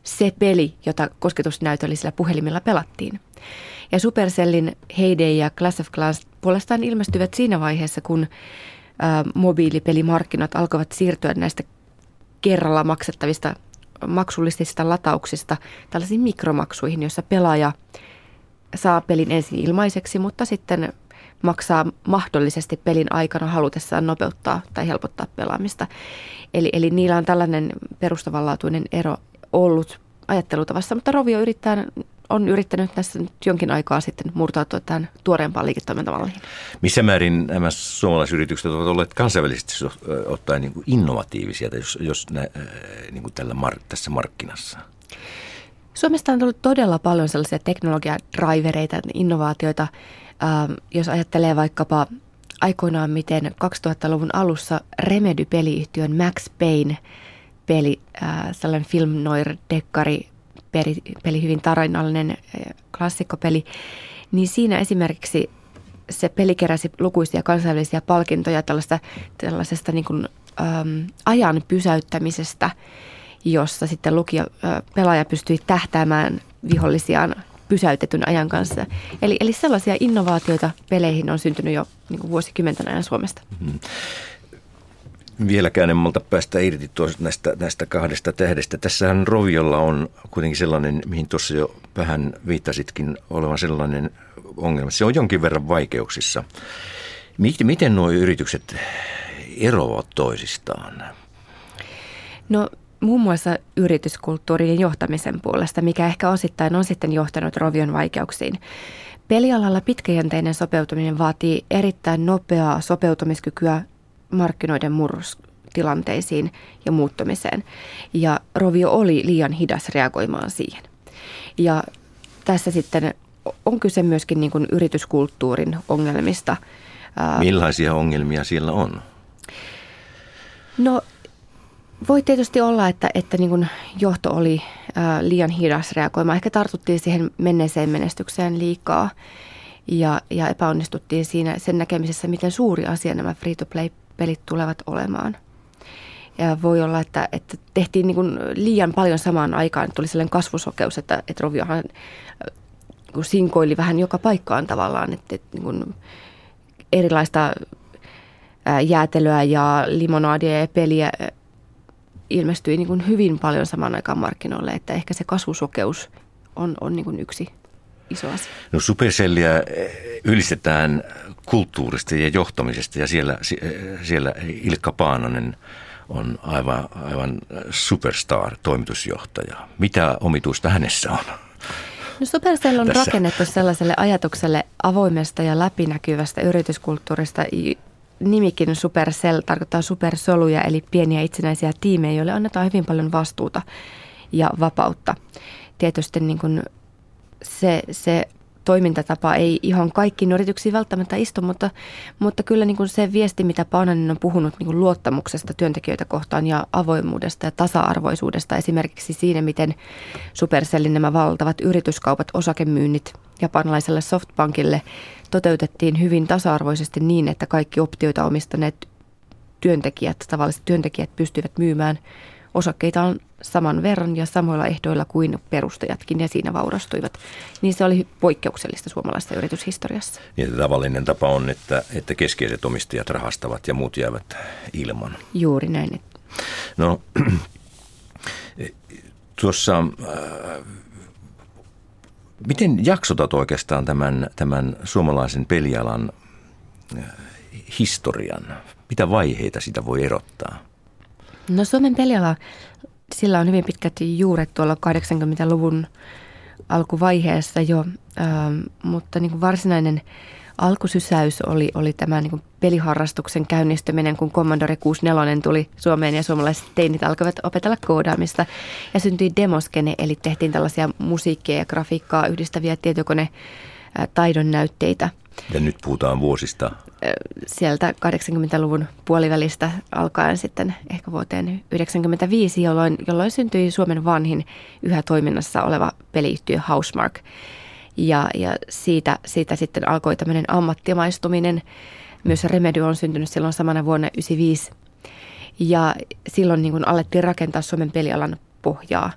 se peli, jota kosketusnäytöllisillä puhelimilla pelattiin. Ja Supercellin Heyday ja Clash of Clans puolestaan ilmestyvät siinä vaiheessa, kun mobiilipelimarkkinat alkoivat siirtyä näistä kerralla maksettavista maksullisista latauksista tällaisiin mikromaksuihin, joissa pelaaja saa pelin ensin ilmaiseksi, mutta sitten maksaa mahdollisesti pelin aikana halutessaan nopeuttaa tai helpottaa pelaamista. Eli niillä on tällainen perustavanlaatuinen ero ollut ajattelutavassa, mutta Rovio on yrittänyt tässä nyt jonkin aikaa sitten murtautua tähän tuoreempaan liiketoimintamalliin. Missä määrin nämä suomalaisyritykset ovat olleet kansainvälisesti ottaen niin kuin innovatiivisia, jos niin kuin tässä markkinassa? Suomesta on tullut todella paljon sellaisia teknologiadraivereita, innovaatioita. Jos ajattelee vaikkapa aikoinaan, miten 2000-luvun alussa Remedy-peliyhtiön Max Payne-peli, sellainen film noir-dekkari, peli, hyvin tarinallinen klassikkopeli, niin siinä esimerkiksi se peli keräsi lukuisia kansainvälisiä palkintoja tällaisesta niin kuin, ajan pysäyttämisestä, jossa sitten pelaaja pystyi tähtäämään vihollisiaan pysäytetyn ajan kanssa. Eli sellaisia innovaatioita peleihin on syntynyt jo niin kuin vuosikymmenten ajan Suomesta. Mm-hmm. Vieläkään en malta päästä irti näistä kahdesta tähdestä. Tässähän Roviolla on kuitenkin sellainen, mihin tuossa jo vähän viittasitkin, olevan sellainen ongelma. Se on jonkin verran vaikeuksissa. Miten nuo yritykset eroavat toisistaan? No muun muassa yrityskulttuurin ja johtamisen puolesta, mikä ehkä osittain on sitten johtanut Rovion vaikeuksiin. Pelialalla pitkäjänteinen sopeutuminen vaatii erittäin nopeaa sopeutumiskykyä markkinoiden murrostilanteisiin ja muuttumiseen. Ja Rovio oli liian hidas reagoimaan siihen. Ja tässä sitten on kyse myöskin niin kuin yrityskulttuurin ongelmista. Millaisia ongelmia siellä on? No voi tietysti olla, että niin kuin johto oli liian hidas reagoimaan. Ehkä tartuttiin siihen menneeseen menestykseen liikaa ja epäonnistuttiin siinä sen näkemisessä, miten suuri asia nämä free-to-play-pelit tulevat olemaan. Ja voi olla, että tehtiin niin kuin liian paljon samaan aikaan. Tuli sellainen kasvusokeus, että Roviohan sinkoili vähän joka paikkaan tavallaan, että niin kuin erilaista jäätelöä ja limonadia ja peliä ilmestyi niin kuin hyvin paljon samaan aikaan markkinoille, että ehkä se kasvusokeus on niin kuin yksi iso asia. No Supercellia ylistetään kulttuurista ja johtamisesta ja siellä Ilkka Paananen on aivan superstar toimitusjohtaja. Mitä omituista hänessä on? No Supercell on rakennettu sellaiselle ajatukselle avoimesta ja läpinäkyvästä yrityskulttuurista. Nimikin Supercell tarkoittaa supersoluja, eli pieniä itsenäisiä tiimejä, joille annetaan hyvin paljon vastuuta ja vapautta. Tietysti niin kuin se toimintatapa ei ihan kaikkiin yrityksiin välttämättä istu, mutta kyllä niin kuin se viesti, mitä Paananen on puhunut niin kuin luottamuksesta työntekijöitä kohtaan ja avoimuudesta ja tasa-arvoisuudesta, esimerkiksi siinä, miten Supercellin nämä valtavat yrityskaupat, osakemyynnit japanilaiselle Softbankille toteutettiin hyvin tasa-arvoisesti niin, että kaikki optioita omistaneet tavalliset työntekijät pystyivät myymään osakkeitaan saman verran ja samoilla ehdoilla kuin perustajatkin ja siinä vaurastuivat. Niin se oli poikkeuksellista suomalaisessa yrityshistoriassa. Niin, tavallinen tapa on, että keskeiset omistajat rahastavat ja muut jäävät ilman. Juuri näin. No tuossa, miten jaksotat oikeastaan tämän suomalaisen pelialan historian? Mitä vaiheita sitä voi erottaa? No Suomen peliala, sillä on hyvin pitkälti juuret tuolla 80-luvun alkuvaiheessa jo, mutta niin kuin varsinainen alkusysäys oli tämä niin kuin peliharrastuksen käynnistyminen, kun Commodore 64 tuli Suomeen ja suomalaiset teinit alkoivat opetella koodaamista ja syntyi demoskene, eli tehtiin tällaisia musiikkia ja grafiikkaa yhdistäviä tietokonetaidon näytteitä. Ja nyt puhutaan vuosista? Sieltä 80-luvun puolivälistä alkaen sitten ehkä vuoteen 1995, jolloin syntyi Suomen vanhin yhä toiminnassa oleva peliyhtiö Housemarque. Ja siitä sitten alkoi tämmöinen ammattimaistuminen. Myös Remedy on syntynyt silloin samana vuonna 1995. Ja silloin niin kuin alettiin rakentaa Suomen pelialan pohjaa.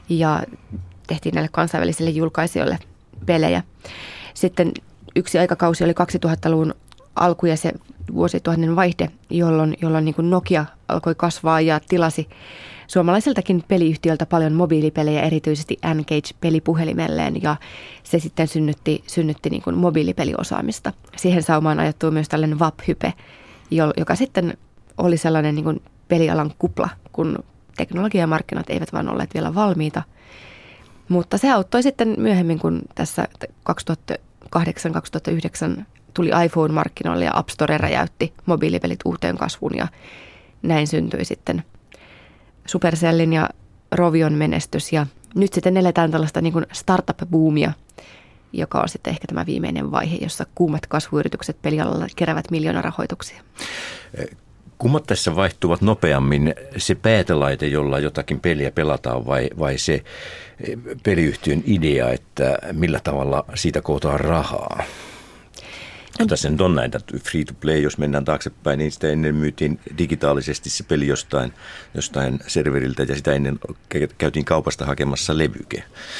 ja tehtiin näille kansainvälisille julkaisijoille pelejä. Sitten yksi aikakausi oli 2000-luvun alku ja se vuosituhannen vaihde, jolloin niin kuin Nokia alkoi kasvaa ja tilasi suomalaisiltakin peliyhtiöltä paljon mobiilipelejä, erityisesti N-Gage-pelipuhelimelleen, ja se sitten synnytti niin kuin mobiilipeliosaamista. Siihen saumaan ajattui myös tällainen VAP-hype, joka sitten oli sellainen niin kuin pelialan kupla, kun teknologia ja markkinat eivät vaan olleet vielä valmiita. Mutta se auttoi sitten myöhemmin, kun tässä 2008-2009 tuli iPhone markkinoille ja App Store räjäytti mobiilipelit uuteen kasvuun, ja näin syntyi sitten Supercellin ja Rovion menestys, ja nyt sitten eletään tällaista niin kuin startup-boomia, joka on sitten ehkä tämä viimeinen vaihe, jossa kuumat kasvuyritykset pelialalla keräävät miljoonarahoituksia. Kummat tässä vaihtuvat nopeammin, se päätelaite, jolla jotakin peliä pelataan, vai se peliyhtiön idea, että millä tavalla siitä kootaan rahaa? Tässä nyt on näitä free to play, jos mennään taaksepäin, niin sitä ennen myytiin digitaalisesti se peli jostain serveriltä ja sitä ennen käytiin kaupasta hakemassa levyke.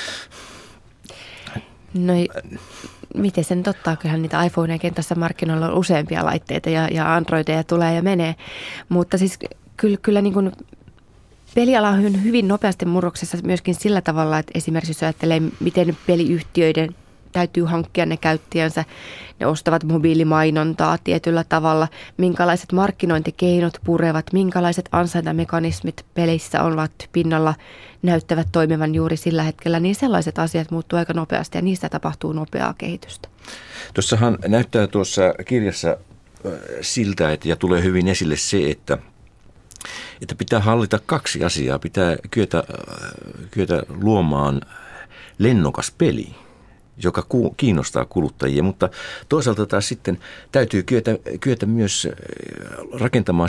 No miten se nyt ottaa? Kyllähän niitä iPhoneja kentässä markkinoilla on useampia laitteita ja Androideja tulee ja menee, mutta siis kyllä niin kuin peliala on hyvin nopeasti murroksessa myöskin sillä tavalla, että esimerkiksi jos ajattelee, miten peliyhtiöiden täytyy hankkia ne käyttäjänsä, ne ostavat mobiilimainontaa tietyllä tavalla, minkälaiset markkinointikeinot purevat, minkälaiset ansaintamekanismit pelissä ovat pinnalla, näyttävät toimivan juuri sillä hetkellä, niin sellaiset asiat muuttuu aika nopeasti ja niistä tapahtuu nopeaa kehitystä. Tuossahan näyttää tuossa kirjassa siltä, että, ja tulee hyvin esille se, että pitää hallita kaksi asiaa. Pitää kyetä luomaan lennokas peli, joka kiinnostaa kuluttajia, mutta toisaalta taas sitten täytyy kyetä myös rakentamaan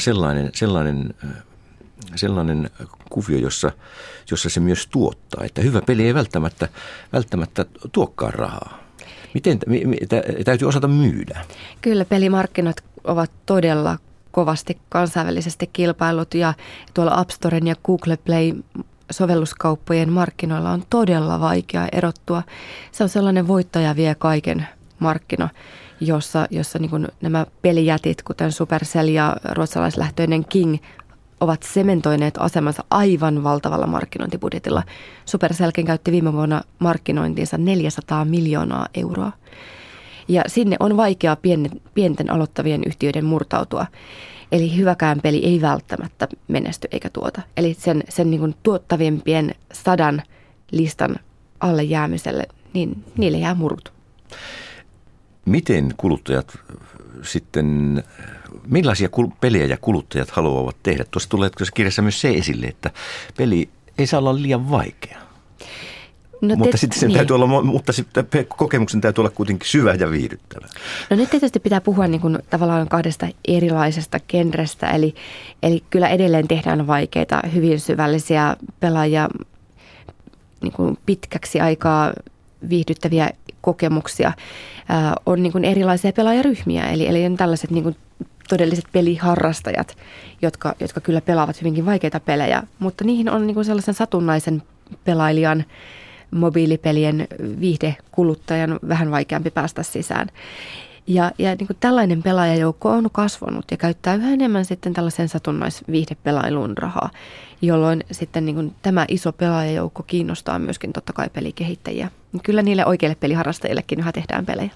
sellainen kuvio, jossa se myös tuottaa, että hyvä peli ei välttämättä tuokkaan rahaa. Miten täytyy osata myydä? Kyllä pelimarkkinat ovat todella kovasti kansainvälisesti kilpailut ja tuolla App Storen ja Google Play sovelluskauppojen markkinoilla on todella vaikea erottua. Se on sellainen voittaja vie kaiken markkina, jossa niin kuin nämä pelijätit, kuten Supercell ja ruotsalaislähtöinen King, ovat sementoineet asemansa aivan valtavalla markkinointibudjetilla. Supercellkin käytti viime vuonna markkinointiinsa 400 miljoonaa euroa. Ja sinne on vaikea pienten aloittavien yhtiöiden murtautua. Eli hyväkään peli ei välttämättä menesty eikä tuota. Eli sen niin kuin tuottavimpien 100 listan alle jäämiselle, niin niille jää murut. Miten kuluttajat sitten, millaisia pelejä ja kuluttajat haluavat tehdä? Tuossa tulee kirjassa myös se esille, että peli ei saa olla liian vaikea. No mutta sitten sen täytyy olla, mutta sitten kokemuksen täytyy olla kuitenkin syvä ja viihdyttävä. No nyt tietysti pitää puhua niin kuin tavallaan kahdesta erilaisesta genrestä, eli kyllä edelleen tehdään vaikeita, hyvin syvällisiä pelaajia, niin kuin pitkäksi aikaa viihdyttäviä kokemuksia. On niin kuin erilaisia pelaajaryhmiä, eli on tällaiset niin kuin todelliset peliharrastajat, jotka kyllä pelaavat hyvinkin vaikeita pelejä, mutta niihin on niin kuin sellaisen satunnaisen pelailijan, mobiilipelien viihdekuluttajan vähän vaikeampi päästä sisään. Ja niin kuin tällainen pelaajajoukko on kasvanut ja käyttää yhä enemmän sitten tällaisen satunnaisviihdepelailuun rahaa, jolloin sitten niin kuin tämä iso pelaajajoukko kiinnostaa myöskin totta kai pelikehittäjiä. Kyllä niille oikeille peliharrastajillekin yhä tehdään pelejä.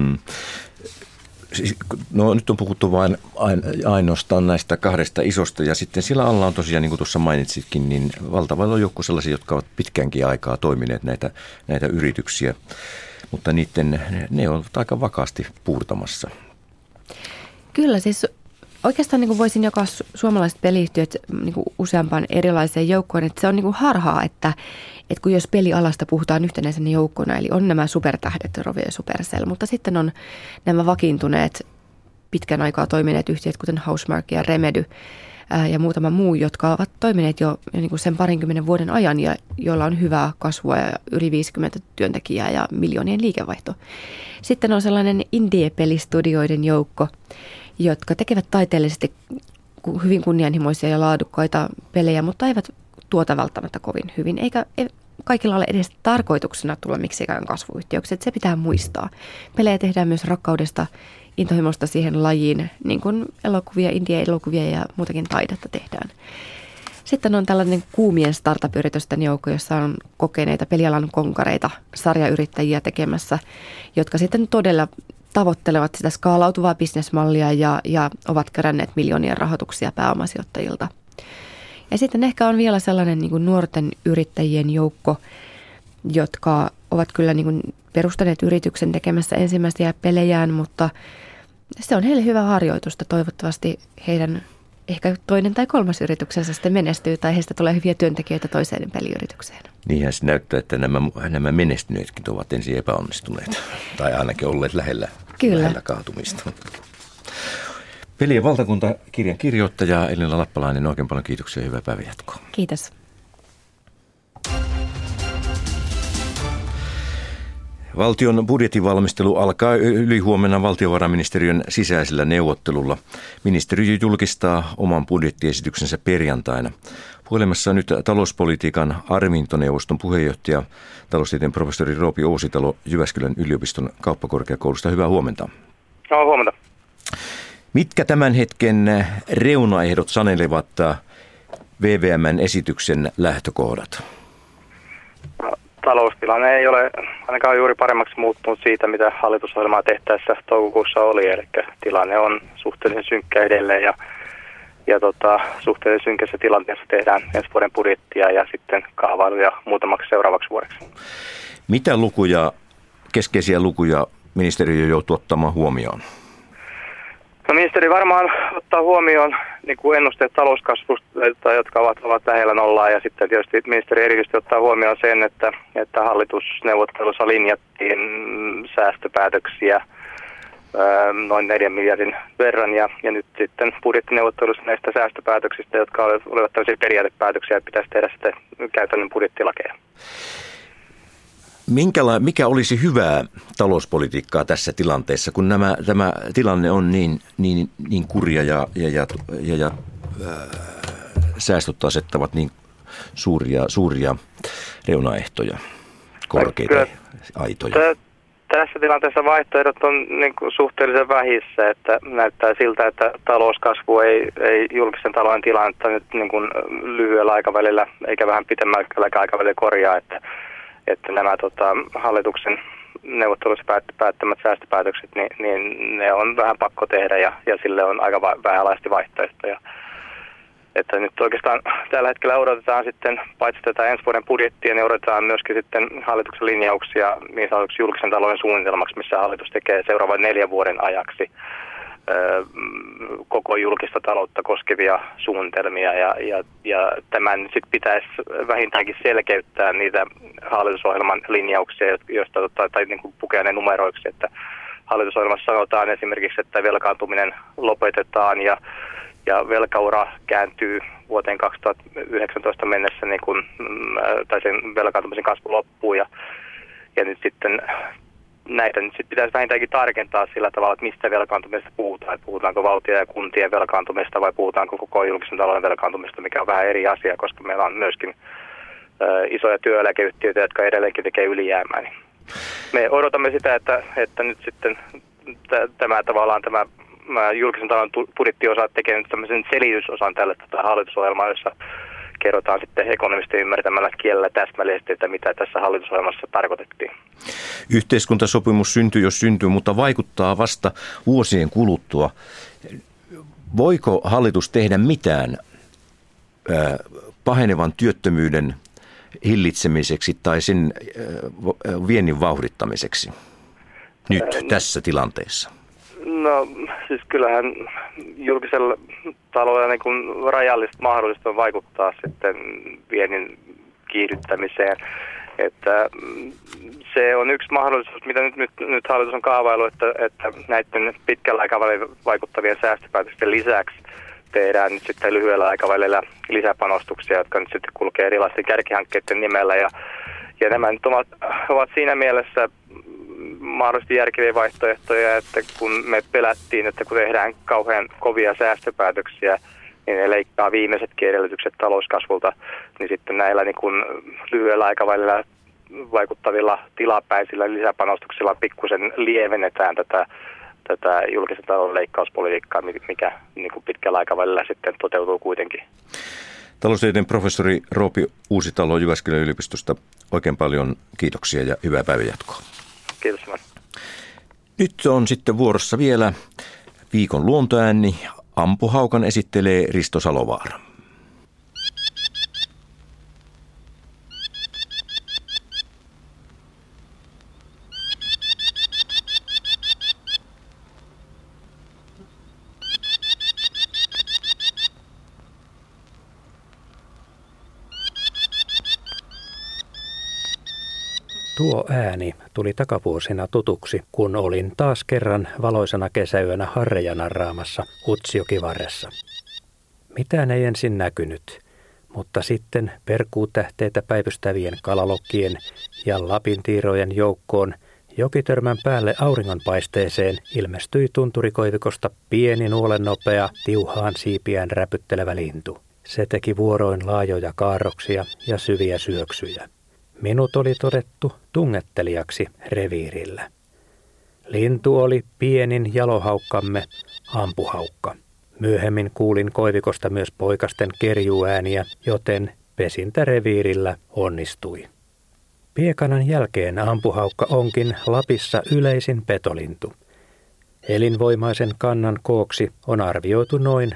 No nyt on puhuttu vain ainoastaan näistä kahdesta isosta ja sitten sillä alla on tosiaan, niin kuin tuossa mainitsitkin, niin valtava joukko sellaisia, jotka ovat pitkäänkin aikaa toimineet näitä yrityksiä, mutta ne ovat aika vakaasti puurtamassa. Kyllä siis oikeastaan niin kuin voisin jakaa suomalaiset peliyhtiöt niin kuin useampaan erilaiseen joukkoon, että se on niin kuin harhaa, että kun jos pelialasta puhutaan yhtenäisenä joukkona, eli on nämä supertähdet, Rovio ja Supercell, mutta sitten on nämä vakiintuneet pitkän aikaa toimineet yhtiöt, kuten Housemarque ja Remedy ja muutama muu, jotka ovat toimineet jo niin kuin sen 20 vuoden ajan ja joilla on hyvää kasvua ja yli 50 työntekijää ja miljoonien liikevaihto. Sitten on sellainen indie-pelistudioiden joukko, jotka tekevät taiteellisesti hyvin kunnianhimoisia ja laadukkaita pelejä, mutta eivät tuota välttämättä kovin hyvin, eikä kaikilla ole edes tarkoituksena tulla miksikään kasvuyhtiöksi, että se pitää muistaa. Pelejä tehdään myös rakkaudesta, intohimosta siihen lajiin, niin kuin elokuvia, indie-elokuvia ja muutakin taidetta tehdään. Sitten on tällainen kuumien startup-yritysten joukko, jossa on kokeneita pelialan konkareita, sarjayrittäjiä tekemässä, jotka sitten todella tavoittelevat sitä skaalautuvaa bisnesmallia ja ovat keränneet miljoonien rahoituksia pääomasijoittajilta. Ja sitten ehkä on vielä sellainen niin kuin nuorten yrittäjien joukko, jotka ovat kyllä niin kuin perustaneet yrityksen tekemässä ensimmäisiä pelejään, mutta se on heille hyvä harjoitusta. Toivottavasti heidän ehkä toinen tai kolmas yrityksensä sitten menestyy tai heistä tulee hyviä työntekijöitä toiseen peliyritykseen. Niinhän se näyttää, että nämä menestyneetkin ovat ensin epäonnistuneet tai ainakin olleet lähellä kaatumista. Pelien valtakuntakirjan kirjoittaja Elina Lappalainen, oikein paljon kiitoksia ja hyvää päivänjatkoa. Kiitos. Valtion budjetinvalmistelu alkaa ylihuomenna valtiovarainministeriön sisäisellä neuvottelulla. Ministeriö julkistaa oman budjettiesityksensä perjantaina. Puhelimessa on nyt talouspolitiikan arviointineuvoston puheenjohtaja, taloustieteen professori Roopi Uusitalo Jyväskylän yliopiston kauppakorkeakoulusta. Hyvää huomenta. No, huomenta. Mitkä tämän hetken reunaehdot sanelevat VVM:n esityksen lähtökohdat? Taloustilanne ei ole ainakaan juuri paremmaksi muuttunut siitä, mitä hallitusohjelmaa tehtäessä toukokuussa oli. Eli tilanne on suhteellisen synkkä edelleen ja suhteellisen synkässä tilanteessa tehdään ensi vuoden budjettia ja sitten kaavailuja muutamaksi seuraavaksi vuodeksi. Mitä keskeisiä lukuja ministeriö joutuu ottamaan huomioon? No, ministeri varmaan ottaa huomioon niin kuin ennusteet talouskasvusta, jotka ovat lähellä nollaa, ja sitten tietysti ministeri erityisesti ottaa huomioon sen, että hallitusneuvottelussa linjattiin säästöpäätöksiä noin 4 miljardin verran, ja nyt sitten budjettineuvottelussa näistä säästöpäätöksistä, jotka olivat tällaisia periaatepäätöksiä, että pitäisi tehdä sitten käytännön budjettilakeja. Mikä olisi hyvää talouspolitiikkaa tässä tilanteessa, kun tämä tilanne on niin kurja ja säästöt asettavat niin suuria reunaehtoja, korkeita aitoja? Tässä tilanteessa vaihtoehdot on niin kuin suhteellisen vähissä, että näyttää siltä, että talouskasvu ei julkisen talouden tilannetta nyt niin kuin lyhyellä aikavälillä eikä vähän pitemmällä aikavälillä korjaa, että nämä hallituksen neuvottelussa päättämät säästöpäätökset, niin ne on vähän pakko tehdä ja sille on aika vähänlaisesti vaihtoehtoja. Että nyt oikeastaan tällä hetkellä odotetaan sitten, paitsi tätä ensi vuoden budjettia, niin odotetaan myöskin sitten hallituksen linjauksia niin sanotuksi julkisen talouden suunnitelmaksi, missä hallitus tekee seuraavan 4 vuoden ajaksi koko julkista taloutta koskevia suunnitelmia ja tämän sitten pitäisi vähintäänkin selkeyttää niitä hallitusohjelman linjauksia, joista tai niin kuin pukea ne numeroiksi, että hallitusohjelmassa sanotaan esimerkiksi, että velkaantuminen lopetetaan ja velkaura kääntyy vuoteen 2019 mennessä, niin kun, tai sen velkaantumisen kasvu loppuu ja nyt sitten näitä nyt sitten pitäisi vähintäänkin tarkentaa sillä tavalla, että mistä velkaantumisesta puhutaan. Että puhutaanko valtion ja kuntien velkaantumista vai puhutaanko koko julkisen talouden velkaantumista, mikä on vähän eri asia, koska meillä on myöskin isoja työeläkeyhtiöitä, jotka edelleenkin tekee ylijäämää. Niin me odotamme sitä, että nyt sitten tämä julkisen talouden budjettiosa tekee nyt tämmöisen selitysosan tälle hallitusohjelmaa, jossa kerrotaan sitten ekonomisten ymmärtämällä kielellä täsmällisesti, että mitä tässä hallitusohjelmassa tarkoitettiin. Yhteiskuntasopimus syntyy, jos syntyy, mutta vaikuttaa vasta vuosien kuluttua. Voiko hallitus tehdä mitään pahenevan työttömyyden hillitsemiseksi tai sen viennin vauhdittamiseksi nyt tässä tilanteessa? No siis kyllähän julkisella taloudella niin kuin rajallisesti mahdollista on vaikuttaa sitten viennin kiihdyttämiseen. Että se on yksi mahdollisuus, mitä nyt hallitus on kaavailu, että näiden pitkällä aikavälillä vaikuttavien säästöpäätösten lisäksi tehdään nyt sitten lyhyellä aikavälillä lisäpanostuksia, jotka nyt sitten kulkee erilaisten kärkihankkeiden nimellä. Ja nämä nyt ovat siinä mielessä mahdollisesti järkeviä vaihtoehtoja, että kun me pelättiin, että kun tehdään kauhean kovia säästöpäätöksiä niin ne leikkaa viimeisetkin edellytykset talouskasvulta, niin sitten näillä niin kuin lyhyellä aikavälillä vaikuttavilla tilapäisillä lisäpanostuksilla pikkusen lievennetään tätä julkisen talouden leikkauspolitiikkaa, mikä niin kuin pitkällä aikavälillä sitten toteutuu kuitenkin. Taloustieteen professori Roopi Uusitalo Jyväskylän yliopistosta, oikein paljon kiitoksia ja hyvää päivänjatkoa. Kiitos. Nyt on sitten vuorossa vielä viikon luontoääni. Ampuhaukan esittelee Risto Salovaara. Tuo ääni tuli takavuosina tutuksi, kun olin taas kerran valoisana kesäyönä harreja narraamassa Utsjokivarressa. Mitään ei ensin näkynyt, mutta sitten perkuutähteitä päivystävien kalalokkien ja lapintiirojen joukkoon jokitörmän päälle auringonpaisteeseen ilmestyi tunturikoivikosta pieni nuolennopea, tiuhaan siipiään räpyttelevä lintu. Se teki vuoroin laajoja kaarroksia ja syviä syöksyjä. Minut oli todettu tungettelijaksi reviirillä. Lintu oli pienin jalohaukkamme, ampuhaukka. Myöhemmin kuulin koivikosta myös poikasten kerjuääniä, joten pesintä reviirillä onnistui. Piekanan jälkeen ampuhaukka onkin Lapissa yleisin petolintu. Elinvoimaisen kannan kooksi on arvioitu noin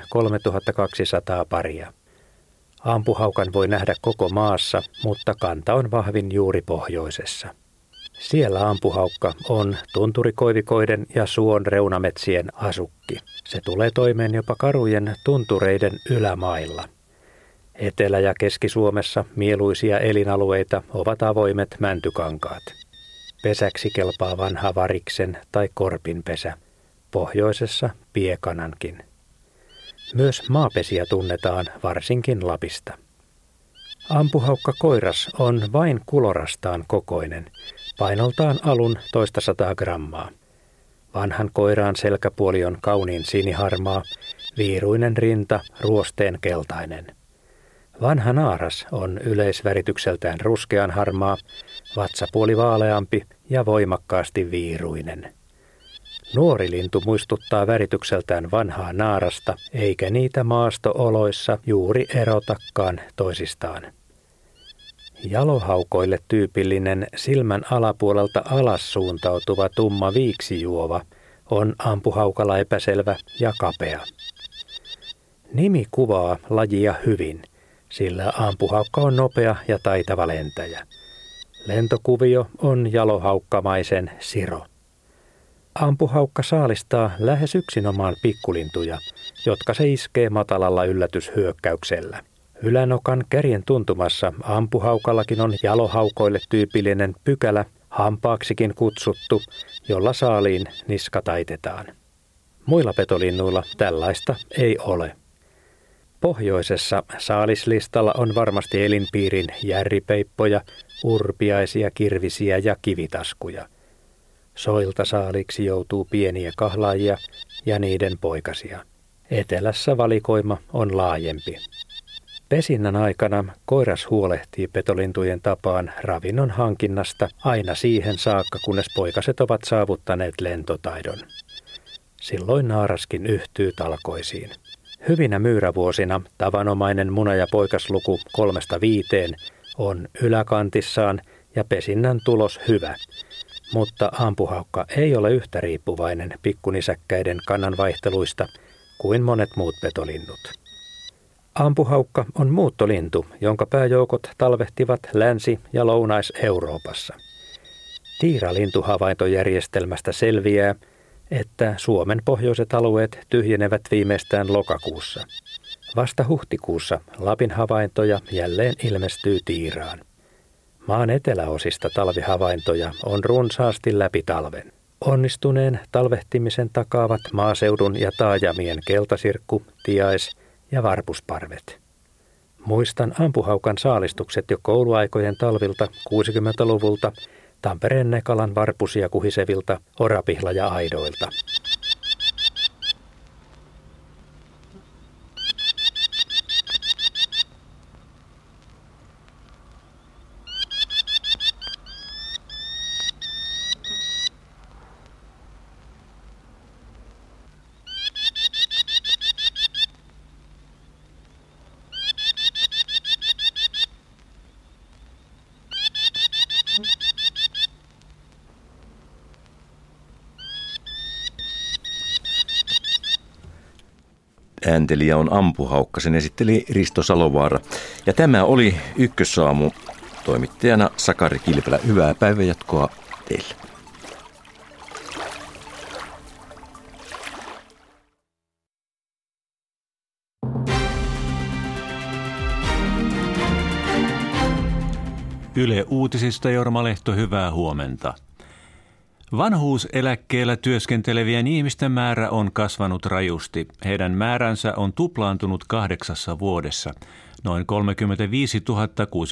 3200 paria. Ampuhaukan voi nähdä koko maassa, mutta kanta on vahvin juuri pohjoisessa. Siellä ampuhaukka on tunturikoivikoiden ja suon reunametsien asukki. Se tulee toimeen jopa karujen tuntureiden ylämailla. Etelä- ja Keski-Suomessa mieluisia elinalueita ovat avoimet mäntykankaat. Pesäksi kelpaa vanha variksen tai korpinpesä. Pohjoisessa piekanankin. Myös maapesiä tunnetaan varsinkin Lapista. Ampuhaukka koiras on vain kulorastaan kokoinen, painoltaan alun 200 grammaa. Vanhan koiraan selkäpuoli on kauniin siniharmaa, viiruinen rinta ruosteen keltainen. Vanha naaras on yleisväritykseltään ruskean harmaa, vatsapuoli vaaleampi ja voimakkaasti viiruinen. Nuori lintu muistuttaa väritykseltään vanhaa naarasta, eikä niitä maasto-oloissa juuri erotakaan toisistaan. Jalohaukoille tyypillinen silmän alapuolelta alas suuntautuva tumma viiksijuova on ampuhaukalla epäselvä ja kapea. Nimi kuvaa lajia hyvin, sillä ampuhaukka on nopea ja taitava lentäjä. Lentokuvio on jalohaukkamaisen siro. Ampuhaukka saalistaa lähes yksinomaan pikkulintuja, jotka se iskee matalalla yllätyshyökkäyksellä. Ylänokan kärjen tuntumassa ampuhaukallakin on jalohaukoille tyypillinen pykälä, hampaaksikin kutsuttu, jolla saaliin niska taitetaan. Muilla petolinnuilla tällaista ei ole. Pohjoisessa saalislistalla on varmasti elinpiirin järripeippoja, urpiaisia, kirvisiä ja kivitaskuja. Soilta saaliksi joutuu pieniä kahlaajia ja niiden poikasia. Etelässä valikoima on laajempi. Pesinnän aikana koiras huolehtii petolintujen tapaan ravinnon hankinnasta aina siihen saakka, kunnes poikaset ovat saavuttaneet lentotaidon. Silloin naaraskin yhtyy talkoisiin. Hyvinä myyrävuosina tavanomainen muna- ja poikasluku 3-5 on yläkantissaan ja pesinnän tulos hyvä. Mutta ampuhaukka ei ole yhtä riippuvainen pikkunisäkkäiden kannanvaihteluista kuin monet muut petolinnut. Ampuhaukka on muuttolintu, jonka pääjoukot talvehtivat Länsi- ja Lounais-Euroopassa. Tiiralintuhavaintojärjestelmästä selviää, että Suomen pohjoiset alueet tyhjenevät viimeistään lokakuussa. Vasta huhtikuussa Lapin havaintoja jälleen ilmestyy Tiiraan. Maan eteläosista talvihavaintoja on runsaasti läpi talven. Onnistuneen talvehtimisen takaavat maaseudun ja taajamien keltasirkku, tiais ja varpusparvet. Muistan ampuhaukan saalistukset jo kouluaikojen talvilta 60-luvulta, Tampereen Nekalan varpusia kuhisevilta orapihlaja-aidoilta. ääntelijä on Ampuhaukka, sen esitteli Risto Salovaara. Ja tämä oli Ykkösaamu, toimittajana Sakari Kilpelä. Hyvää päivänjatkoa teille. Yle Uutisista Jorma Lehto, hyvää huomenta. Vanhuuseläkkeellä työskentelevien ihmisten määrä on kasvanut rajusti. Heidän määränsä on tuplaantunut 8 vuodessa. Noin 35 000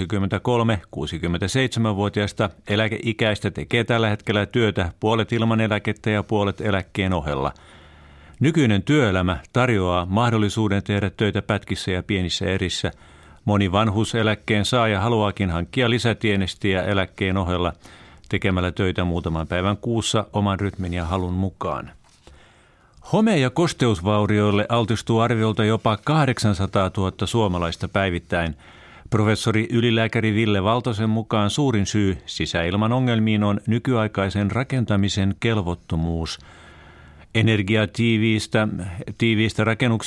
63-67-vuotiaista eläkeikäistä tekee tällä hetkellä työtä, puolet ilman eläkettä ja puolet eläkkeen ohella. Nykyinen työelämä tarjoaa mahdollisuuden tehdä töitä pätkissä ja pienissä erissä. Moni vanhuuseläkkeen saaja haluaakin hankkia lisätienestiä eläkkeen ohella tekemällä töitä muutaman päivän kuussa oman rytmin ja halun mukaan. Home- ja kosteusvaurioille altistuu arviolta jopa 800 000 suomalaista päivittäin. Professori ylilääkäri Ville Valtosen mukaan suurin syy sisäilman ongelmiin on nykyaikaisen rakentamisen kelvottomuus. Energiatiiviistä rakennuksista